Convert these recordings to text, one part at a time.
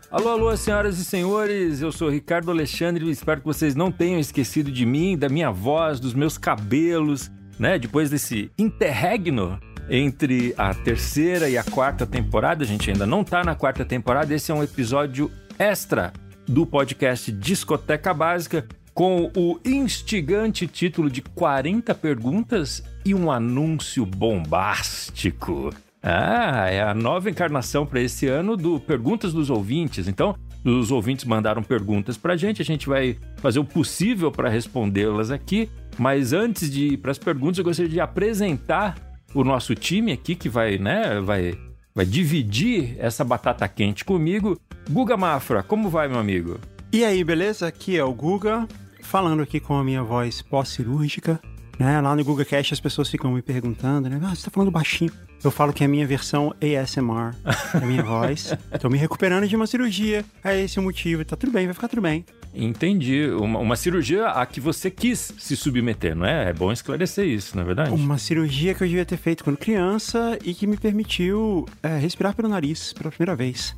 Alô, alô, senhoras e senhores, eu sou Ricardo Alexandre e espero que vocês não tenham esquecido de mim, da minha voz, dos meus cabelos, né? Depois desse interregno entre a terceira e a quarta temporada, a gente ainda não tá na quarta temporada, esse é um episódio extra do podcast Discoteca Básica, com o instigante título de 40 perguntas e um anúncio bombástico. É a nova encarnação para esse ano do Perguntas dos Ouvintes. Então, os ouvintes mandaram perguntas para a gente vai fazer o possível para respondê-las aqui. Mas antes de ir para as perguntas, eu gostaria de apresentar o nosso time aqui, que vai dividir essa batata quente comigo. Guga Mafra, como vai, meu amigo? E aí, beleza? Aqui é o Guga, falando aqui com a minha voz pós-cirúrgica. Né? Lá no GugaCast as pessoas ficam me perguntando, né? Você tá falando baixinho. Eu falo que é a minha versão ASMR, a minha voz. Tô me recuperando de uma cirurgia. É esse o motivo. Tá tudo bem, vai ficar tudo bem. Entendi. Uma cirurgia a que você quis se submeter, não é? É bom esclarecer isso, não é verdade? Uma cirurgia que eu devia ter feito quando criança e que me permitiu respirar pelo nariz pela primeira vez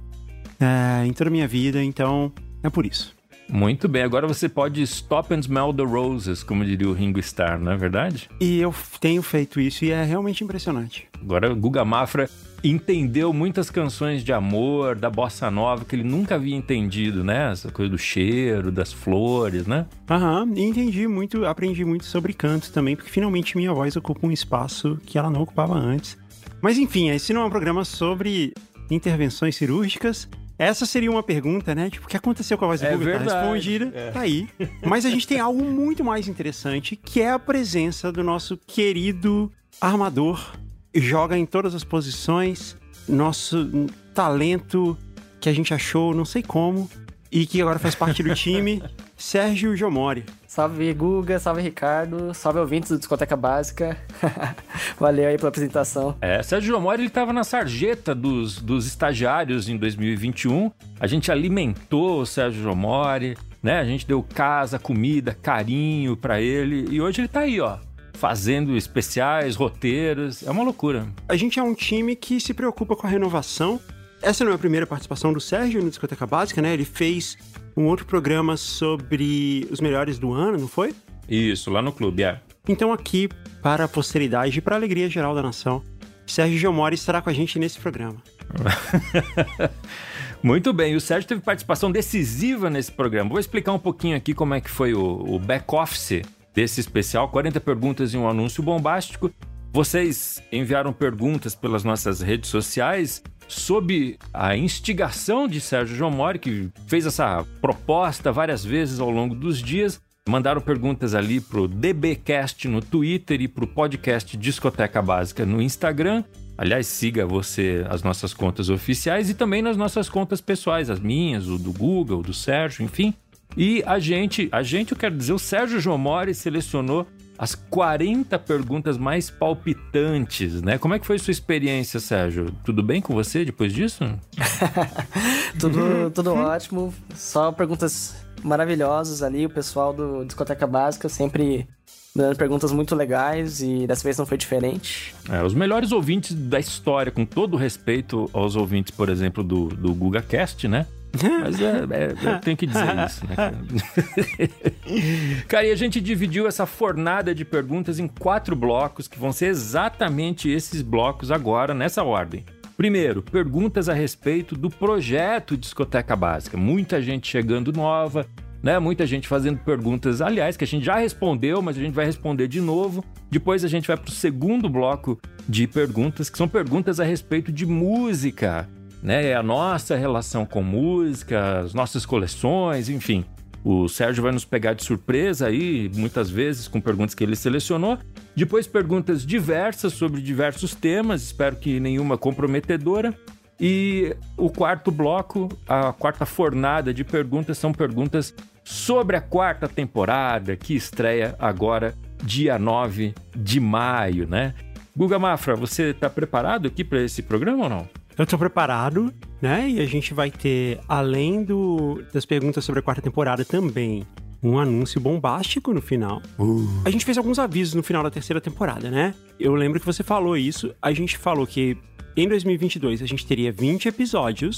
em toda a minha vida. Então, é por isso. Muito bem, agora você pode stop and smell the roses, como diria o Ringo Starr, não é verdade? E eu tenho feito isso e é realmente impressionante. Agora o Guga Mafra entendeu muitas canções de amor, da bossa nova, que ele nunca havia entendido, né? Essa coisa do cheiro, das flores, né? E entendi muito, aprendi muito sobre canto também, porque finalmente minha voz ocupa um espaço que ela não ocupava antes. Mas enfim, esse não é um programa sobre intervenções cirúrgicas. Essa seria uma pergunta, né? Tipo, o que aconteceu com a voz do Guga? Tá respondida, tá aí. Mas a gente tem algo muito mais interessante, que é a presença do nosso querido armador. Joga em todas as posições, nosso talento que a gente achou, não sei como, e que agora faz parte do time, Sérgio Jomori. Salve, Guga, salve, Ricardo, salve, ouvintes do Discoteca Básica. Valeu aí pela apresentação. Sérgio Jomori, ele estava na sarjeta dos estagiários em 2021. A gente alimentou o Sérgio Jomori, né? A gente deu casa, comida, carinho pra ele. E hoje ele tá aí, ó, fazendo especiais, roteiros. É uma loucura. A gente é um time que se preocupa com a renovação. Essa não é a primeira participação do Sérgio no Discoteca Básica, né? Ele fez um outro programa sobre os melhores do ano, não foi? Isso, lá no clube, Então aqui, para a posteridade e para a alegria geral da nação, Sérgio Jomori estará com a gente nesse programa. Muito bem, o Sérgio teve participação decisiva nesse programa. Vou explicar um pouquinho aqui como é que foi o back-office desse especial, 40 perguntas e um anúncio bombástico. Vocês enviaram perguntas pelas nossas redes sociais sob a instigação de Sérgio Jomori, que fez essa proposta várias vezes ao longo dos dias. Mandaram perguntas ali pro DBcast no Twitter e pro podcast Discoteca Básica no Instagram. Aliás, siga você as nossas contas oficiais e também nas nossas contas pessoais, as minhas, o do Google, o do Sérgio, enfim. E a gente, eu quero dizer, o Sérgio Jomori selecionou as 40 perguntas mais palpitantes, né? Como é que foi sua experiência, Sérgio? Tudo bem com você depois disso? Tudo ótimo. Só perguntas maravilhosas ali. O pessoal do Discoteca Básica sempre dando perguntas muito legais e dessa vez não foi diferente. Os melhores ouvintes da história, com todo respeito aos ouvintes, por exemplo, do GugaCast, né? Mas eu tenho que dizer isso, né, cara? Cara, e a gente dividiu essa fornada de perguntas em 4 blocos, que vão ser exatamente esses blocos agora, nessa ordem. Primeiro, perguntas a respeito do projeto Discoteca Básica. Muita gente chegando nova, né? Muita gente fazendo perguntas, aliás, que a gente já respondeu, mas a gente vai responder de novo. Depois a gente vai para o segundo bloco de perguntas, que são perguntas a respeito de música, né? A nossa relação com música, as nossas coleções, enfim. O Sérgio vai nos pegar de surpresa aí, muitas vezes, com perguntas que ele selecionou. Depois perguntas diversas sobre diversos temas, espero que nenhuma comprometedora. E o quarto bloco, a quarta fornada de perguntas, são perguntas sobre a quarta temporada, que estreia agora, dia 9 de maio, né? Guga Mafra, você está preparado aqui para esse programa ou não? Eu tô preparado, né? E a gente vai ter, além das perguntas sobre a quarta temporada também, um anúncio bombástico no final. A gente fez alguns avisos no final da terceira temporada, né? Eu lembro que você falou isso. A gente falou que em 2022 a gente teria 20 episódios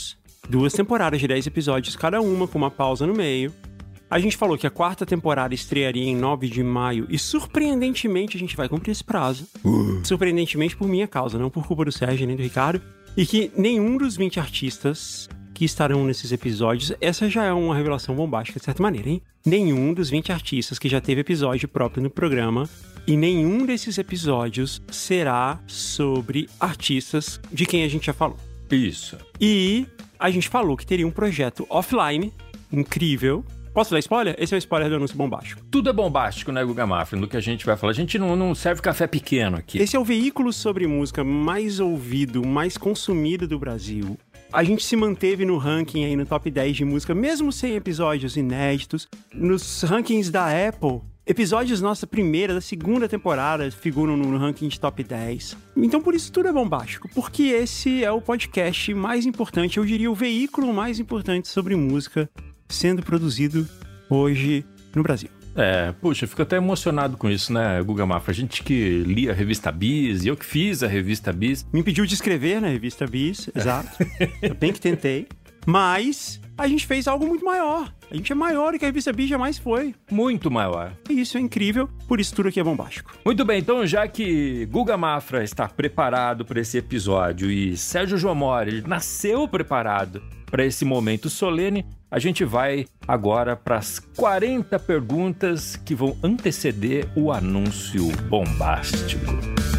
2 temporadas de 10 episódios cada uma, com uma pausa no meio. A gente falou que a 4ª temporada estrearia em 9 de maio e, surpreendentemente, a gente vai cumprir esse prazo. Surpreendentemente por minha causa, não por culpa do Sérgio nem do Ricardo. E que nenhum dos 20 artistas que estarão nesses episódios, essa já é uma revelação bombástica de certa maneira, hein? Nenhum dos 20 artistas que já teve episódio próprio no programa, e nenhum desses episódios será sobre artistas de quem a gente já falou. Isso. E a gente falou que teria um projeto offline incrível. Posso dar spoiler? Esse é o spoiler do anúncio bombástico. Tudo é bombástico, né, Guga Mafra? Do que a gente vai falar. A gente não serve café pequeno aqui. Esse é o veículo sobre música mais ouvido, mais consumido do Brasil. A gente se manteve no ranking aí no top 10 de música, mesmo sem episódios inéditos. Nos rankings da Apple, episódios da 2ª temporada figuram no ranking de top 10. Então por isso tudo é bombástico, porque esse é o podcast mais importante, eu diria o veículo mais importante sobre música sendo produzido hoje no Brasil. Puxa, eu fico até emocionado com isso, né, Guga Mafra? A gente que lia a revista Bis, e eu que fiz a revista Bis. Me impediu de escrever na revista Bis, exato. Eu bem que tentei. Mas a gente fez algo muito maior. A gente é maior do que a revista Bis jamais foi. Muito maior. Isso é incrível, por isso tudo aqui é bombástico. Muito bem, então já que Guga Mafra está preparado para esse episódio e Sérgio João Mori nasceu preparado para esse momento solene, a gente vai agora para as 40 perguntas que vão anteceder o anúncio bombástico.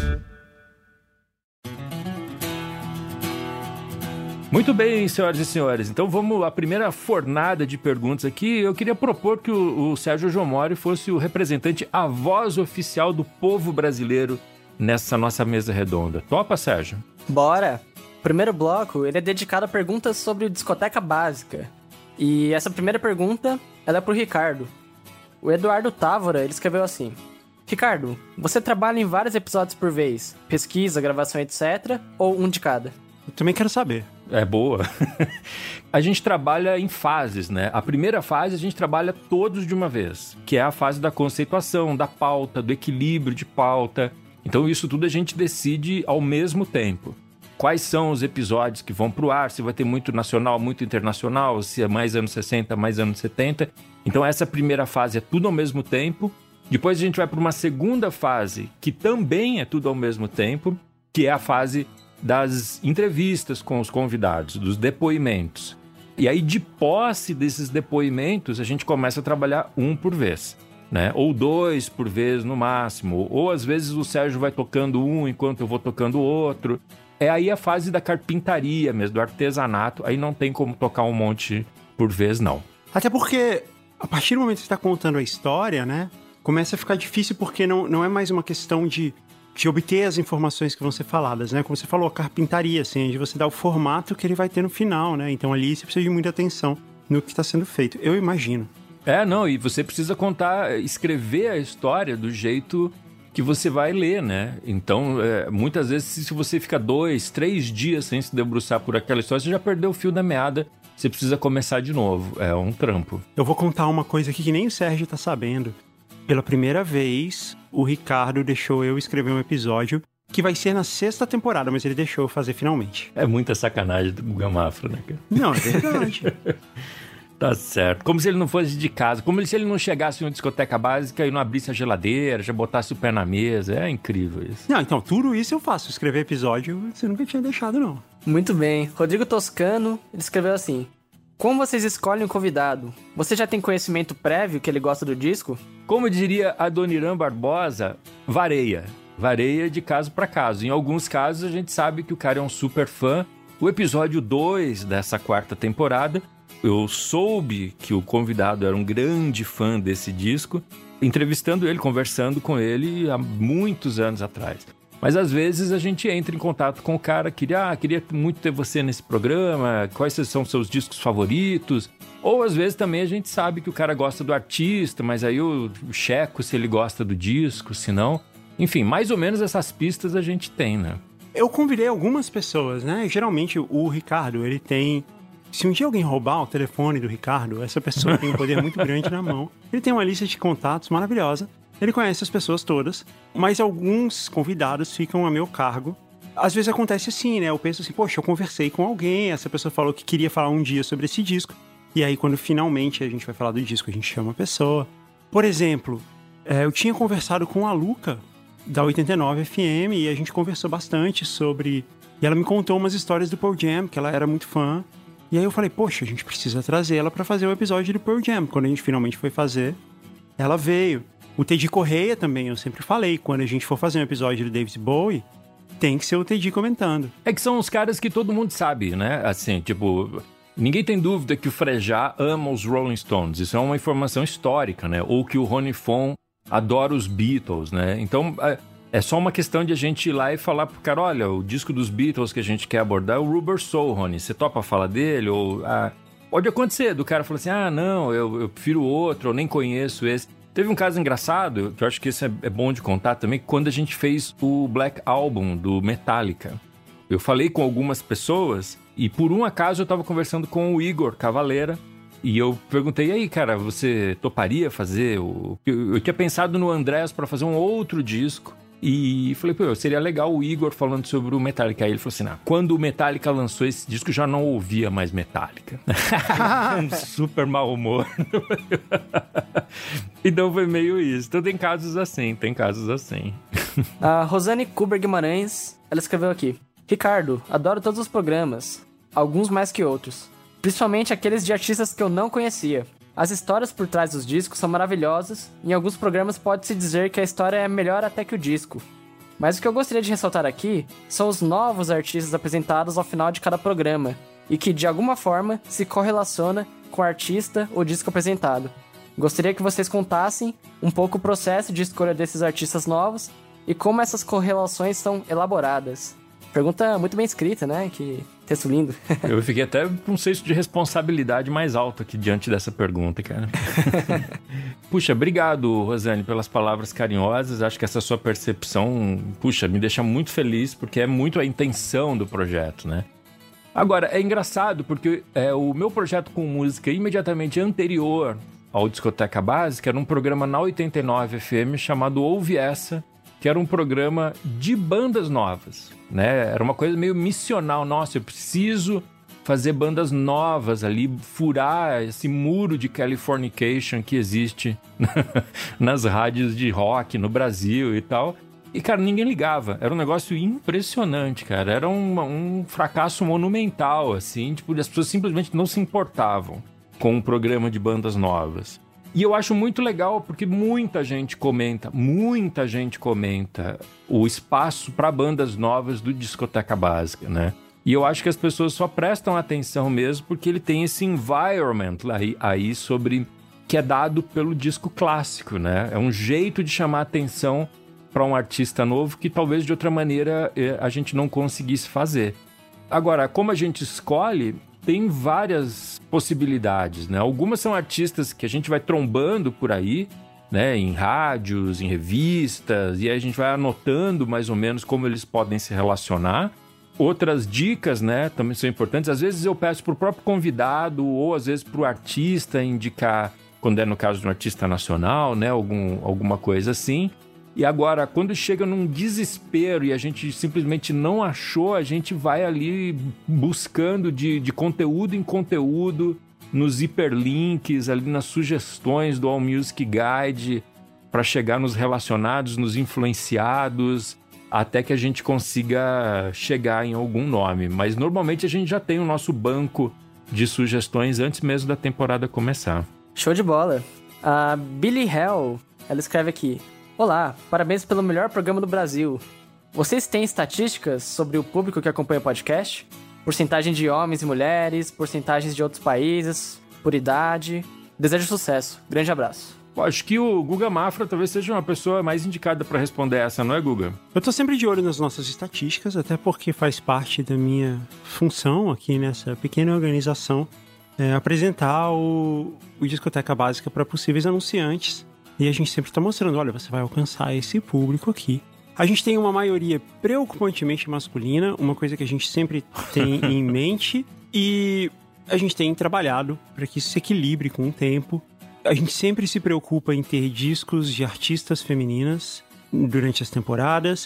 Muito bem, senhoras e senhores. Então vamos à primeira fornada de perguntas aqui. Eu queria propor que o Sérgio João Mori fosse o representante, a voz oficial do povo brasileiro nessa nossa mesa redonda. Topa, Sérgio? Bora! O primeiro bloco, ele é dedicado a perguntas sobre discoteca básica. E essa primeira pergunta, ela é pro Ricardo. O Eduardo Távora, ele escreveu assim: Ricardo, você trabalha em vários episódios por vez, pesquisa, gravação, etc., ou um de cada? Eu também quero saber. É boa. A gente trabalha em fases, né? A primeira fase a gente trabalha todos de uma vez, que é a fase da conceituação, da pauta, do equilíbrio de pauta. Então isso tudo a gente decide ao mesmo tempo. Quais são os episódios que vão pro ar, se vai ter muito nacional, muito internacional, se é mais anos 60, mais anos 70. Então essa primeira fase é tudo ao mesmo tempo. Depois a gente vai para uma segunda fase, que também é tudo ao mesmo tempo, que é a fase das entrevistas com os convidados, dos depoimentos. E aí, de posse desses depoimentos, a gente começa a trabalhar um por vez, né? Ou 2 por vez no máximo. Ou às vezes o Sérgio vai tocando um enquanto eu vou tocando o outro. É aí a fase da carpintaria mesmo, do artesanato. Aí não tem como tocar um monte por vez, não. Até porque, a partir do momento que você está contando a história, né? Começa a ficar difícil porque não é mais uma questão de obter as informações que vão ser faladas, né? Como você falou, a carpintaria, assim, de você dar o formato que ele vai ter no final, né? Então ali você precisa de muita atenção no que está sendo feito, eu imagino. E você precisa escrever a história do jeito que você vai ler, né? Então, muitas vezes, se você fica 2, 3 dias sem se debruçar por aquela história, você já perdeu o fio da meada, você precisa começar de novo, é um trampo. Eu vou contar uma coisa aqui que nem o Sérgio tá sabendo. Pela primeira vez, o Ricardo deixou eu escrever um episódio que vai ser na 6ª temporada, mas ele deixou eu fazer finalmente. É muita sacanagem do Guga Mafra, né, cara? Não, é verdade. Tá certo. Como se ele não fosse de casa, como se ele não chegasse em uma discoteca básica e não abrisse a geladeira, já botasse o pé na mesa. É incrível isso. Não, então, tudo isso eu faço. Escrever episódio, você nunca tinha deixado, não. Muito bem. Rodrigo Toscano, ele escreveu assim: como vocês escolhem um convidado? Você já tem conhecimento prévio que ele gosta do disco? Como diria a Dona Irã Barbosa, vareia. Vareia de caso para caso. Em alguns casos a gente sabe que o cara é um super fã. O episódio 2 dessa 4ª temporada, eu soube que o convidado era um grande fã desse disco, entrevistando ele, conversando com ele há muitos anos atrás. Mas às vezes a gente entra em contato com o cara, queria muito ter você nesse programa, quais são seus discos favoritos? Ou às vezes também a gente sabe que o cara gosta do artista, mas aí eu checo se ele gosta do disco, se não. Enfim, mais ou menos essas pistas a gente tem, né? Eu convidei algumas pessoas, né? Geralmente o Ricardo, ele tem... Se um dia alguém roubar o telefone do Ricardo, essa pessoa tem um poder muito grande na mão. Ele tem uma lista de contatos maravilhosa. Ele conhece as pessoas todas, mas alguns convidados ficam a meu cargo. às vezes acontece assim, né? Eu penso assim, poxa, eu conversei com alguém, essa pessoa falou que queria falar um dia sobre esse disco. E aí, quando finalmente a gente vai falar do disco, a gente chama a pessoa. Por exemplo, eu tinha conversado com a Luca, da 89 FM, e a gente conversou bastante sobre... E ela me contou umas histórias do Pearl Jam, que ela era muito fã. E aí eu falei, poxa, a gente precisa trazer ela pra fazer o episódio do Pearl Jam. Quando a gente finalmente foi fazer, ela veio. O Teddy Correia também, eu sempre falei, quando a gente for fazer um episódio do David Bowie, tem que ser o Teddy comentando. É que são os caras que todo mundo sabe, né? Assim, tipo... Ninguém tem dúvida que o Frejá ama os Rolling Stones. Isso é uma informação histórica, né? Ou que o Ronnie Fon adora os Beatles, né? Então, é só uma questão de a gente ir lá e falar pro cara, olha, o disco dos Beatles que a gente quer abordar é o Rubber Soul, Ronnie. Você topa falar dele? Ou, pode acontecer do cara falar assim, não, eu prefiro outro, eu nem conheço esse. Teve um caso engraçado, que eu acho que esse é bom de contar também, quando a gente fez o Black Album do Metallica. Eu falei com algumas pessoas e por um acaso eu tava conversando com o Igor Cavaleira e eu perguntei, e aí, cara, você toparia fazer Eu tinha pensado no Andrés para fazer um outro disco e falei, pô, seria legal o Igor falando sobre o Metallica. Aí ele falou assim, quando o Metallica lançou esse disco, eu já não ouvia mais Metallica. Um super mau humor. Então foi meio isso. Então tem casos assim. A Rosane Kuber Guimarães, ela escreveu aqui. Ricardo, adoro todos os programas, alguns mais que outros, principalmente aqueles de artistas que eu não conhecia. As histórias por trás dos discos são maravilhosas, e em alguns programas pode-se dizer que a história é melhor até que o disco. Mas o que eu gostaria de ressaltar aqui são os novos artistas apresentados ao final de cada programa, e que de alguma forma se correlaciona com o artista ou disco apresentado. Gostaria que vocês contassem um pouco o processo de escolha desses artistas novos e como essas correlações são elaboradas. Pergunta muito bem escrita, né? Que texto lindo. Eu fiquei até com um senso de responsabilidade mais alto aqui diante dessa pergunta, cara. Puxa, obrigado, Rosane, pelas palavras carinhosas. Acho que essa sua percepção, me deixa muito feliz, porque é muito a intenção do projeto, né? Agora, é engraçado, porque o meu projeto com música imediatamente anterior ao Discoteca Básica era um programa na 89 FM chamado Ouve Essa, que era um programa de bandas novas, né? Era uma coisa meio missional. Nossa, eu preciso fazer bandas novas ali, furar esse muro de Californication que existe nas rádios de rock no Brasil e tal. E, cara, ninguém ligava. Era um negócio impressionante, cara. Era um fracasso monumental, assim. Tipo, as pessoas simplesmente não se importavam com um programa de bandas novas. E eu acho muito legal porque muita gente comenta o espaço para bandas novas do Discoteca Básica, né? E eu acho que as pessoas só prestam atenção mesmo porque ele tem esse environment aí sobre que é dado pelo disco clássico, né? É um jeito de chamar atenção para um artista novo que talvez de outra maneira a gente não conseguisse fazer. Agora, como a gente escolhe, tem várias possibilidades, né? Algumas são artistas que a gente vai trombando por aí, né? Em rádios, em revistas, e aí a gente vai anotando mais ou menos como eles podem se relacionar. Outras dicas, né? Também são importantes. Às vezes eu peço para o próprio convidado ou às vezes para o artista indicar, quando é no caso de um artista nacional, né? Alguma coisa assim. E agora, quando chega num desespero e a gente simplesmente não achou, a gente vai ali buscando de conteúdo em conteúdo, nos hiperlinks, ali nas sugestões do AllMusic Guide, para chegar nos relacionados, nos influenciados, até que a gente consiga chegar em algum nome. Mas normalmente a gente já tem o nosso banco de sugestões antes mesmo da temporada começar. Show de bola. A Billy Hell, ela escreve aqui: olá, parabéns pelo melhor programa do Brasil. Vocês têm estatísticas sobre o público que acompanha o podcast? Porcentagem de homens e mulheres, porcentagens de outros países, por idade. Desejo sucesso. Grande abraço. Acho que o Guga Mafra talvez seja uma pessoa mais indicada para responder essa, não é, Guga? Eu tô sempre de olho nas nossas estatísticas, até porque faz parte da minha função aqui nessa pequena organização, apresentar o Discoteca Básica para possíveis anunciantes. E a gente sempre está mostrando, olha, você vai alcançar esse público aqui. A gente tem uma maioria preocupantemente masculina, uma coisa que a gente sempre tem em mente, e a gente tem trabalhado para que isso se equilibre com o tempo. A gente sempre se preocupa em ter discos de artistas femininas durante as temporadas,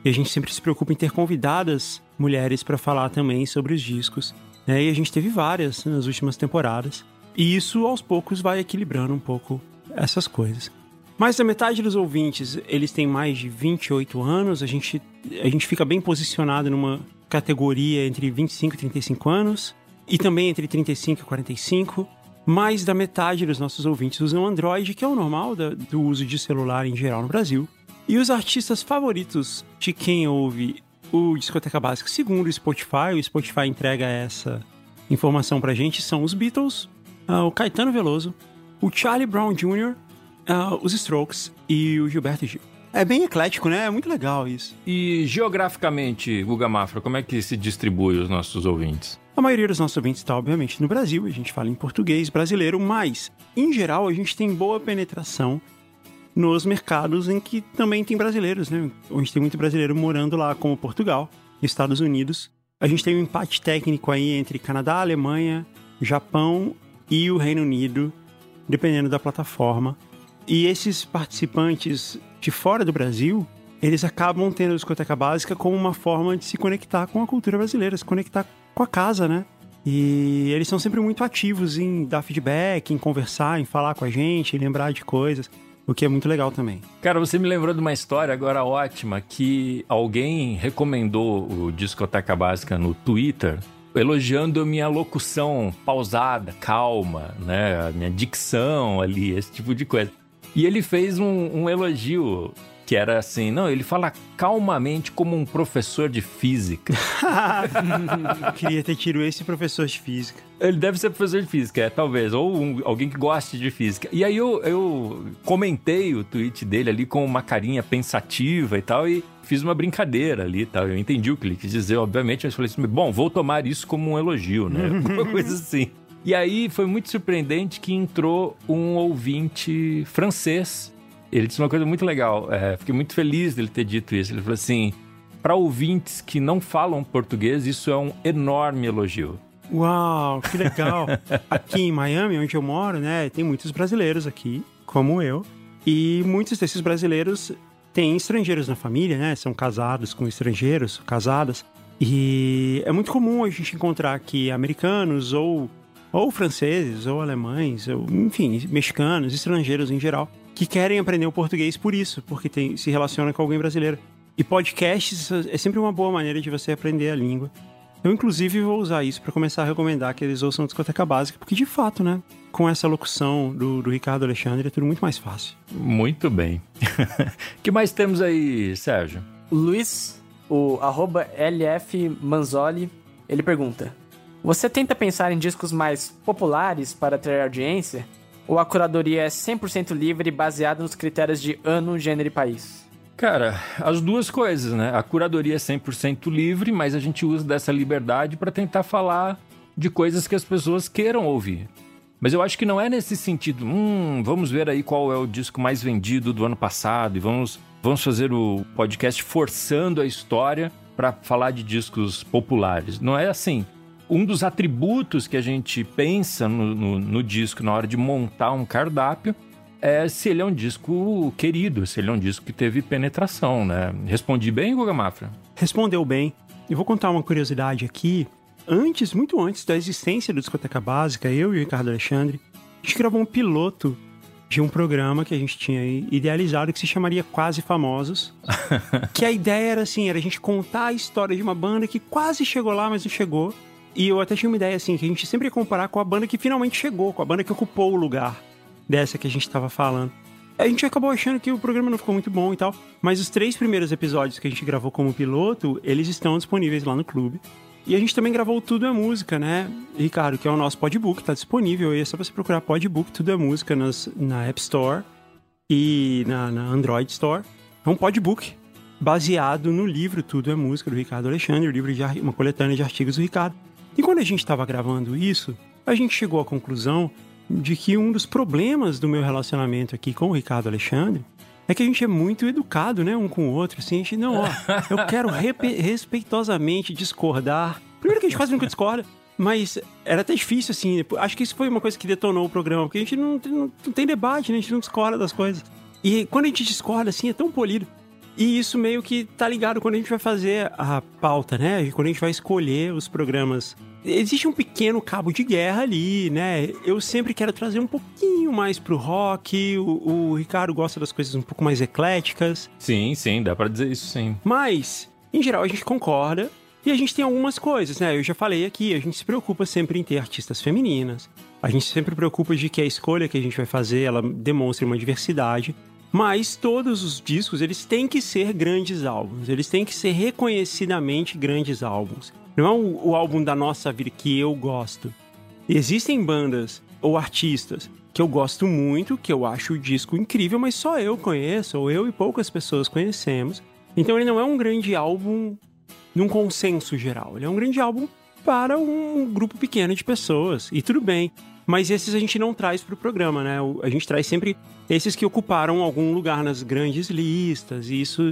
E a gente sempre se preocupa em ter convidadas mulheres para falar também sobre os discos, né? E a gente teve várias nas últimas temporadas. E isso, aos poucos, vai equilibrando um pouco essas coisas. Mais da metade dos ouvintes, eles têm mais de 28 anos. A gente fica bem posicionado numa categoria entre 25 e 35 anos. E também entre 35 e 45. Mais da metade dos nossos ouvintes usam Android, que é o normal do uso de celular em geral no Brasil. E os artistas favoritos de quem ouve o Discoteca Básica, segundo o Spotify entrega essa informação pra gente, são os Beatles, o Caetano Veloso, o Charlie Brown Jr., os Strokes e o Gilberto Gil. É bem eclético, né? É muito legal isso. E geograficamente, Guga Mafra, como é que se distribui os nossos ouvintes? A maioria dos nossos ouvintes está, obviamente, no Brasil. A gente fala em português brasileiro, mas, em geral, a gente tem boa penetração nos mercados em que também tem brasileiros, né? Onde tem muito brasileiro morando lá, como Portugal, Estados Unidos. A gente tem um empate técnico aí entre Canadá, Alemanha, Japão e o Reino Unido, dependendo da plataforma. E esses participantes de fora do Brasil, eles acabam tendo a Discoteca Básica como uma forma de se conectar com a cultura brasileira, se conectar com a casa, né? E eles são sempre muito ativos em dar feedback, em conversar, em falar com a gente, em lembrar de coisas. O que é muito legal também. Cara, você me lembrou de uma história agora ótima, que alguém recomendou o Discoteca Básica no Twitter, elogiando a minha locução pausada, calma, né? A minha dicção ali, esse tipo de coisa. E ele fez um elogio que era assim, não, ele fala calmamente como um professor de física. Queria ter tido esse professor de física. Ele deve ser professor de física, talvez, ou alguém que goste de física. E aí eu comentei o tweet dele ali com uma carinha pensativa e tal, e fiz uma brincadeira ali e tal. Eu entendi o que ele quis dizer, obviamente, mas falei assim, bom, vou tomar isso como um elogio, né? Uma coisa assim. E aí foi muito surpreendente que entrou um ouvinte francês. Ele disse uma coisa muito legal, fiquei muito feliz dele ter dito isso. Ele falou assim, para ouvintes que não falam português, isso é um enorme elogio. Uau, que legal. Aqui em Miami, onde eu moro, né, tem muitos brasileiros aqui, como eu. E muitos desses brasileiros têm estrangeiros na família, né, são casados com estrangeiros, casadas. E é muito comum a gente encontrar aqui americanos ou franceses, ou alemães, ou, enfim, mexicanos, estrangeiros em geral, que querem aprender o português por isso, porque se relaciona com alguém brasileiro. E podcasts é sempre uma boa maneira de você aprender a língua. Eu, inclusive, vou usar isso para começar a recomendar que eles ouçam a Discoteca Básica, porque, de fato, né, com essa locução do Ricardo Alexandre, é tudo muito mais fácil. Muito bem. O que mais temos aí, Sérgio? Luiz, o @LF Manzoli, ele pergunta: você tenta pensar em discos mais populares para atrair audiência? Ou a curadoria é 100% livre, baseada nos critérios de ano, gênero e país? Cara, as duas coisas, né? A curadoria é 100% livre, mas a gente usa dessa liberdade para tentar falar de coisas que as pessoas queiram ouvir. Mas eu acho que não é nesse sentido, vamos ver aí qual é o disco mais vendido do ano passado e vamos fazer o podcast forçando a história para falar de discos populares. Não é assim. Um dos atributos que a gente pensa no disco na hora de montar um cardápio é se ele é um disco querido, se ele é um disco que teve penetração, né? Respondi bem, Guga Mafra? Respondeu bem. Eu vou contar uma curiosidade aqui. Muito antes da existência do Discoteca Básica, eu e o Ricardo Alexandre, a gente gravou um piloto de um programa que a gente tinha idealizado que se chamaria Quase Famosos. Que a ideia era assim, era a gente contar a história de uma banda que quase chegou lá, mas não chegou. E eu até tinha uma ideia assim, que a gente sempre ia comparar com a banda que finalmente chegou, com a banda que ocupou o lugar dessa que a gente tava falando. A gente acabou achando que o programa não ficou muito bom e tal, mas os 3 primeiros episódios que a gente gravou como piloto, eles estão disponíveis lá no clube. E a gente também gravou Tudo é Música, né, Ricardo, que é o nosso podbook, tá disponível aí, é só você procurar podbook, Tudo é Música na App Store e na Android Store. É um podbook baseado no livro Tudo é Música, do Ricardo Alexandre, o livro de uma coletânea de artigos do Ricardo. E quando a gente estava gravando isso, a gente chegou à conclusão de que um dos problemas do meu relacionamento aqui com o Ricardo Alexandre é que a gente é muito educado, né, um com o outro, assim, a gente, não, eu quero respeitosamente discordar. Primeiro que a gente quase nunca discorda, mas era até difícil, assim, acho que isso foi uma coisa que detonou o programa, porque a gente não tem debate, né, a gente não discorda das coisas. E quando a gente discorda, assim, é tão polido. E isso meio que tá ligado quando a gente vai fazer a pauta, né? Quando a gente vai escolher os programas. Existe um pequeno cabo de guerra ali, né? Eu sempre quero trazer um pouquinho mais pro rock. O Ricardo gosta das coisas um pouco mais ecléticas. Sim, dá pra dizer isso, sim. Mas, em geral, a gente concorda. E a gente tem algumas coisas, né? Eu já falei aqui, a gente se preocupa sempre em ter artistas femininas. A gente sempre se preocupa de que a escolha que a gente vai fazer, ela demonstre uma diversidade. Mas todos os discos, eles têm que ser grandes álbuns. Eles têm que ser reconhecidamente grandes álbuns. Não é o álbum da nossa vida que eu gosto. Existem bandas ou artistas que eu gosto muito, que eu acho o disco incrível, mas só eu conheço, ou eu e poucas pessoas conhecemos. Então ele não é um grande álbum num consenso geral. Ele é um grande álbum para um grupo pequeno de pessoas. E tudo bem. Mas esses a gente não traz para o programa, né? A gente traz sempre esses que ocuparam algum lugar nas grandes listas.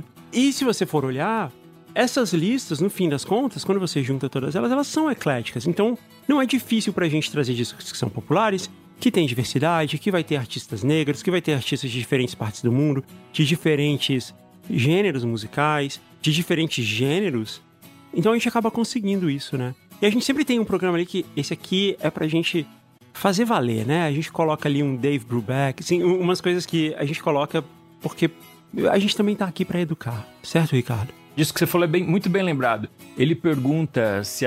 E se você for olhar, essas listas, no fim das contas, quando você junta todas elas, elas são ecléticas. Então, não é difícil pra gente trazer discos que são populares, que tem diversidade, que vai ter artistas negros, que vai ter artistas de diferentes partes do mundo, de diferentes gêneros musicais, de diferentes gêneros. Então a gente acaba conseguindo isso, né? E a gente sempre tem um programa ali que esse aqui é pra gente fazer valer, né? A gente coloca ali um Dave Brubeck, assim, umas coisas que a gente coloca porque a gente também tá aqui pra educar, certo, Ricardo? Disso que você falou é muito bem lembrado. Ele pergunta se a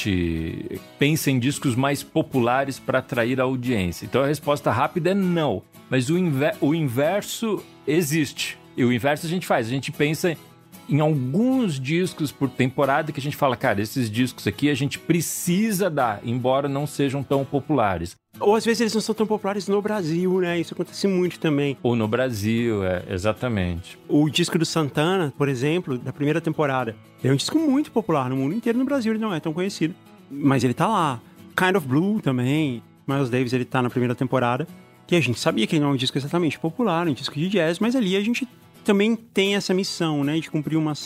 gente pensa em discos mais populares para atrair a audiência. Então a resposta rápida é não. Mas o inverso existe. E o inverso a gente faz. A gente pensa em alguns discos por temporada que a gente fala, cara, esses discos aqui a gente precisa dar, embora não sejam tão populares. Ou às vezes eles não são tão populares no Brasil, né? Isso acontece muito também. Ou no Brasil, exatamente. O disco do Santana, por exemplo, da primeira temporada, é um disco muito popular no mundo inteiro. No Brasil ele não é tão conhecido, mas ele tá lá. Kind of Blue também, Miles Davis, ele tá na primeira temporada. E a gente sabia que ele não é um disco exatamente popular, é um disco de jazz, mas ali a gente também tem essa missão, né? De cumprir uma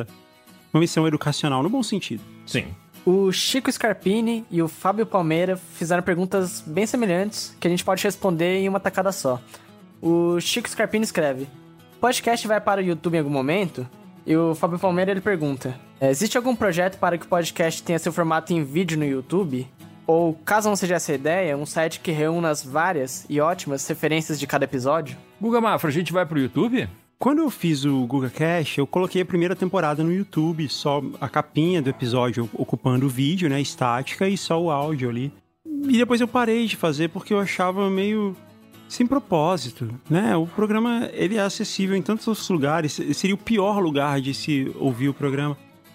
missão educacional, no bom sentido. Sim. O Chico Scarpini e o Fábio Palmeira fizeram perguntas bem semelhantes que a gente pode responder em uma tacada só. O Chico Scarpini escreve: o podcast vai para o YouTube em algum momento? E o Fábio Palmeira ele pergunta: existe algum projeto para que o podcast tenha seu formato em vídeo no YouTube? Ou, caso não seja essa a ideia, um site que reúna as várias e ótimas referências de cada episódio? Guga Mafra, a gente vai pro YouTube? Quando eu fiz o GugaCast, eu coloquei a primeira temporada no YouTube, só a capinha do episódio ocupando o vídeo, né, estática, e só o áudio ali. E depois eu parei de fazer porque eu achava meio sem propósito, né? O programa, ele é acessível em tantos outros lugares, seria o pior lugar de se ouvir o programa.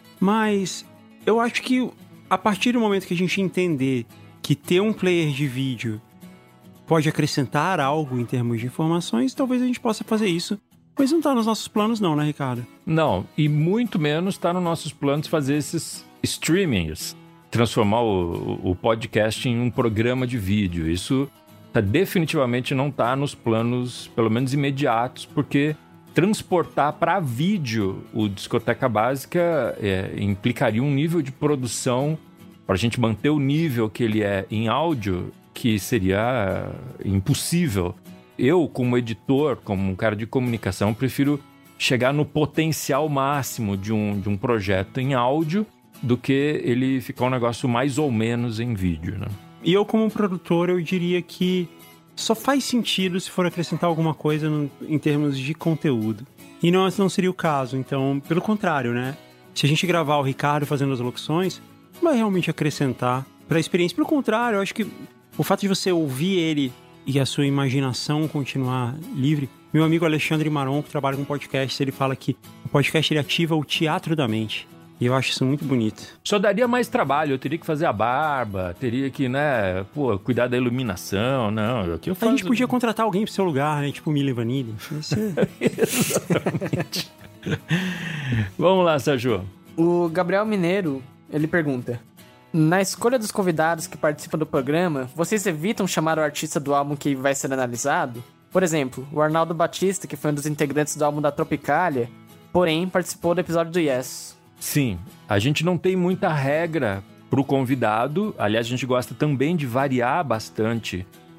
Mas eu acho que a partir do momento que a gente entender que ter um player de vídeo pode acrescentar algo em termos de informações, talvez a gente possa fazer isso. Mas não tá nos nossos planos não, né, Ricardo? Não, e muito menos tá nos nossos planos fazer esses streamings, transformar o podcast em um programa de vídeo. Isso definitivamente não tá nos planos, pelo menos imediatos, porque transportar para vídeo o Discoteca Básica implicaria um nível de produção, para a gente manter o nível que ele é em áudio, que seria impossível. Eu, como editor, como um cara de comunicação, prefiro chegar no potencial máximo de um projeto em áudio do que ele ficar um negócio mais ou menos em vídeo, né? E eu, como produtor, eu diria que só faz sentido se for acrescentar alguma coisa em termos de conteúdo. E não seria o caso, então, pelo contrário, né? Se a gente gravar o Ricardo fazendo as locuções, vai realmente acrescentar para a experiência. Pelo contrário, eu acho que o fato de você ouvir ele e a sua imaginação continuar livre. Meu amigo Alexandre Maron, que trabalha com podcast, ele fala que o podcast ele ativa o teatro da mente. E eu acho isso muito bonito. Só daria mais trabalho, eu teria que fazer a barba, teria que, né, cuidar da iluminação, não, aqui eu faço... A gente podia contratar alguém pro seu lugar, né, tipo Milli Vanilli. Exatamente. Vamos lá, Sérgio. O Gabriel Mineiro, ele pergunta: na escolha dos convidados que participam do programa, vocês evitam chamar o artista do álbum que vai ser analisado? Por exemplo, o Arnaldo Batista, que foi um dos integrantes do álbum da Tropicália, porém participou do episódio do Yes. Sim, a gente não tem muita regra pro convidado. Aliás, a gente gosta também de variar bastante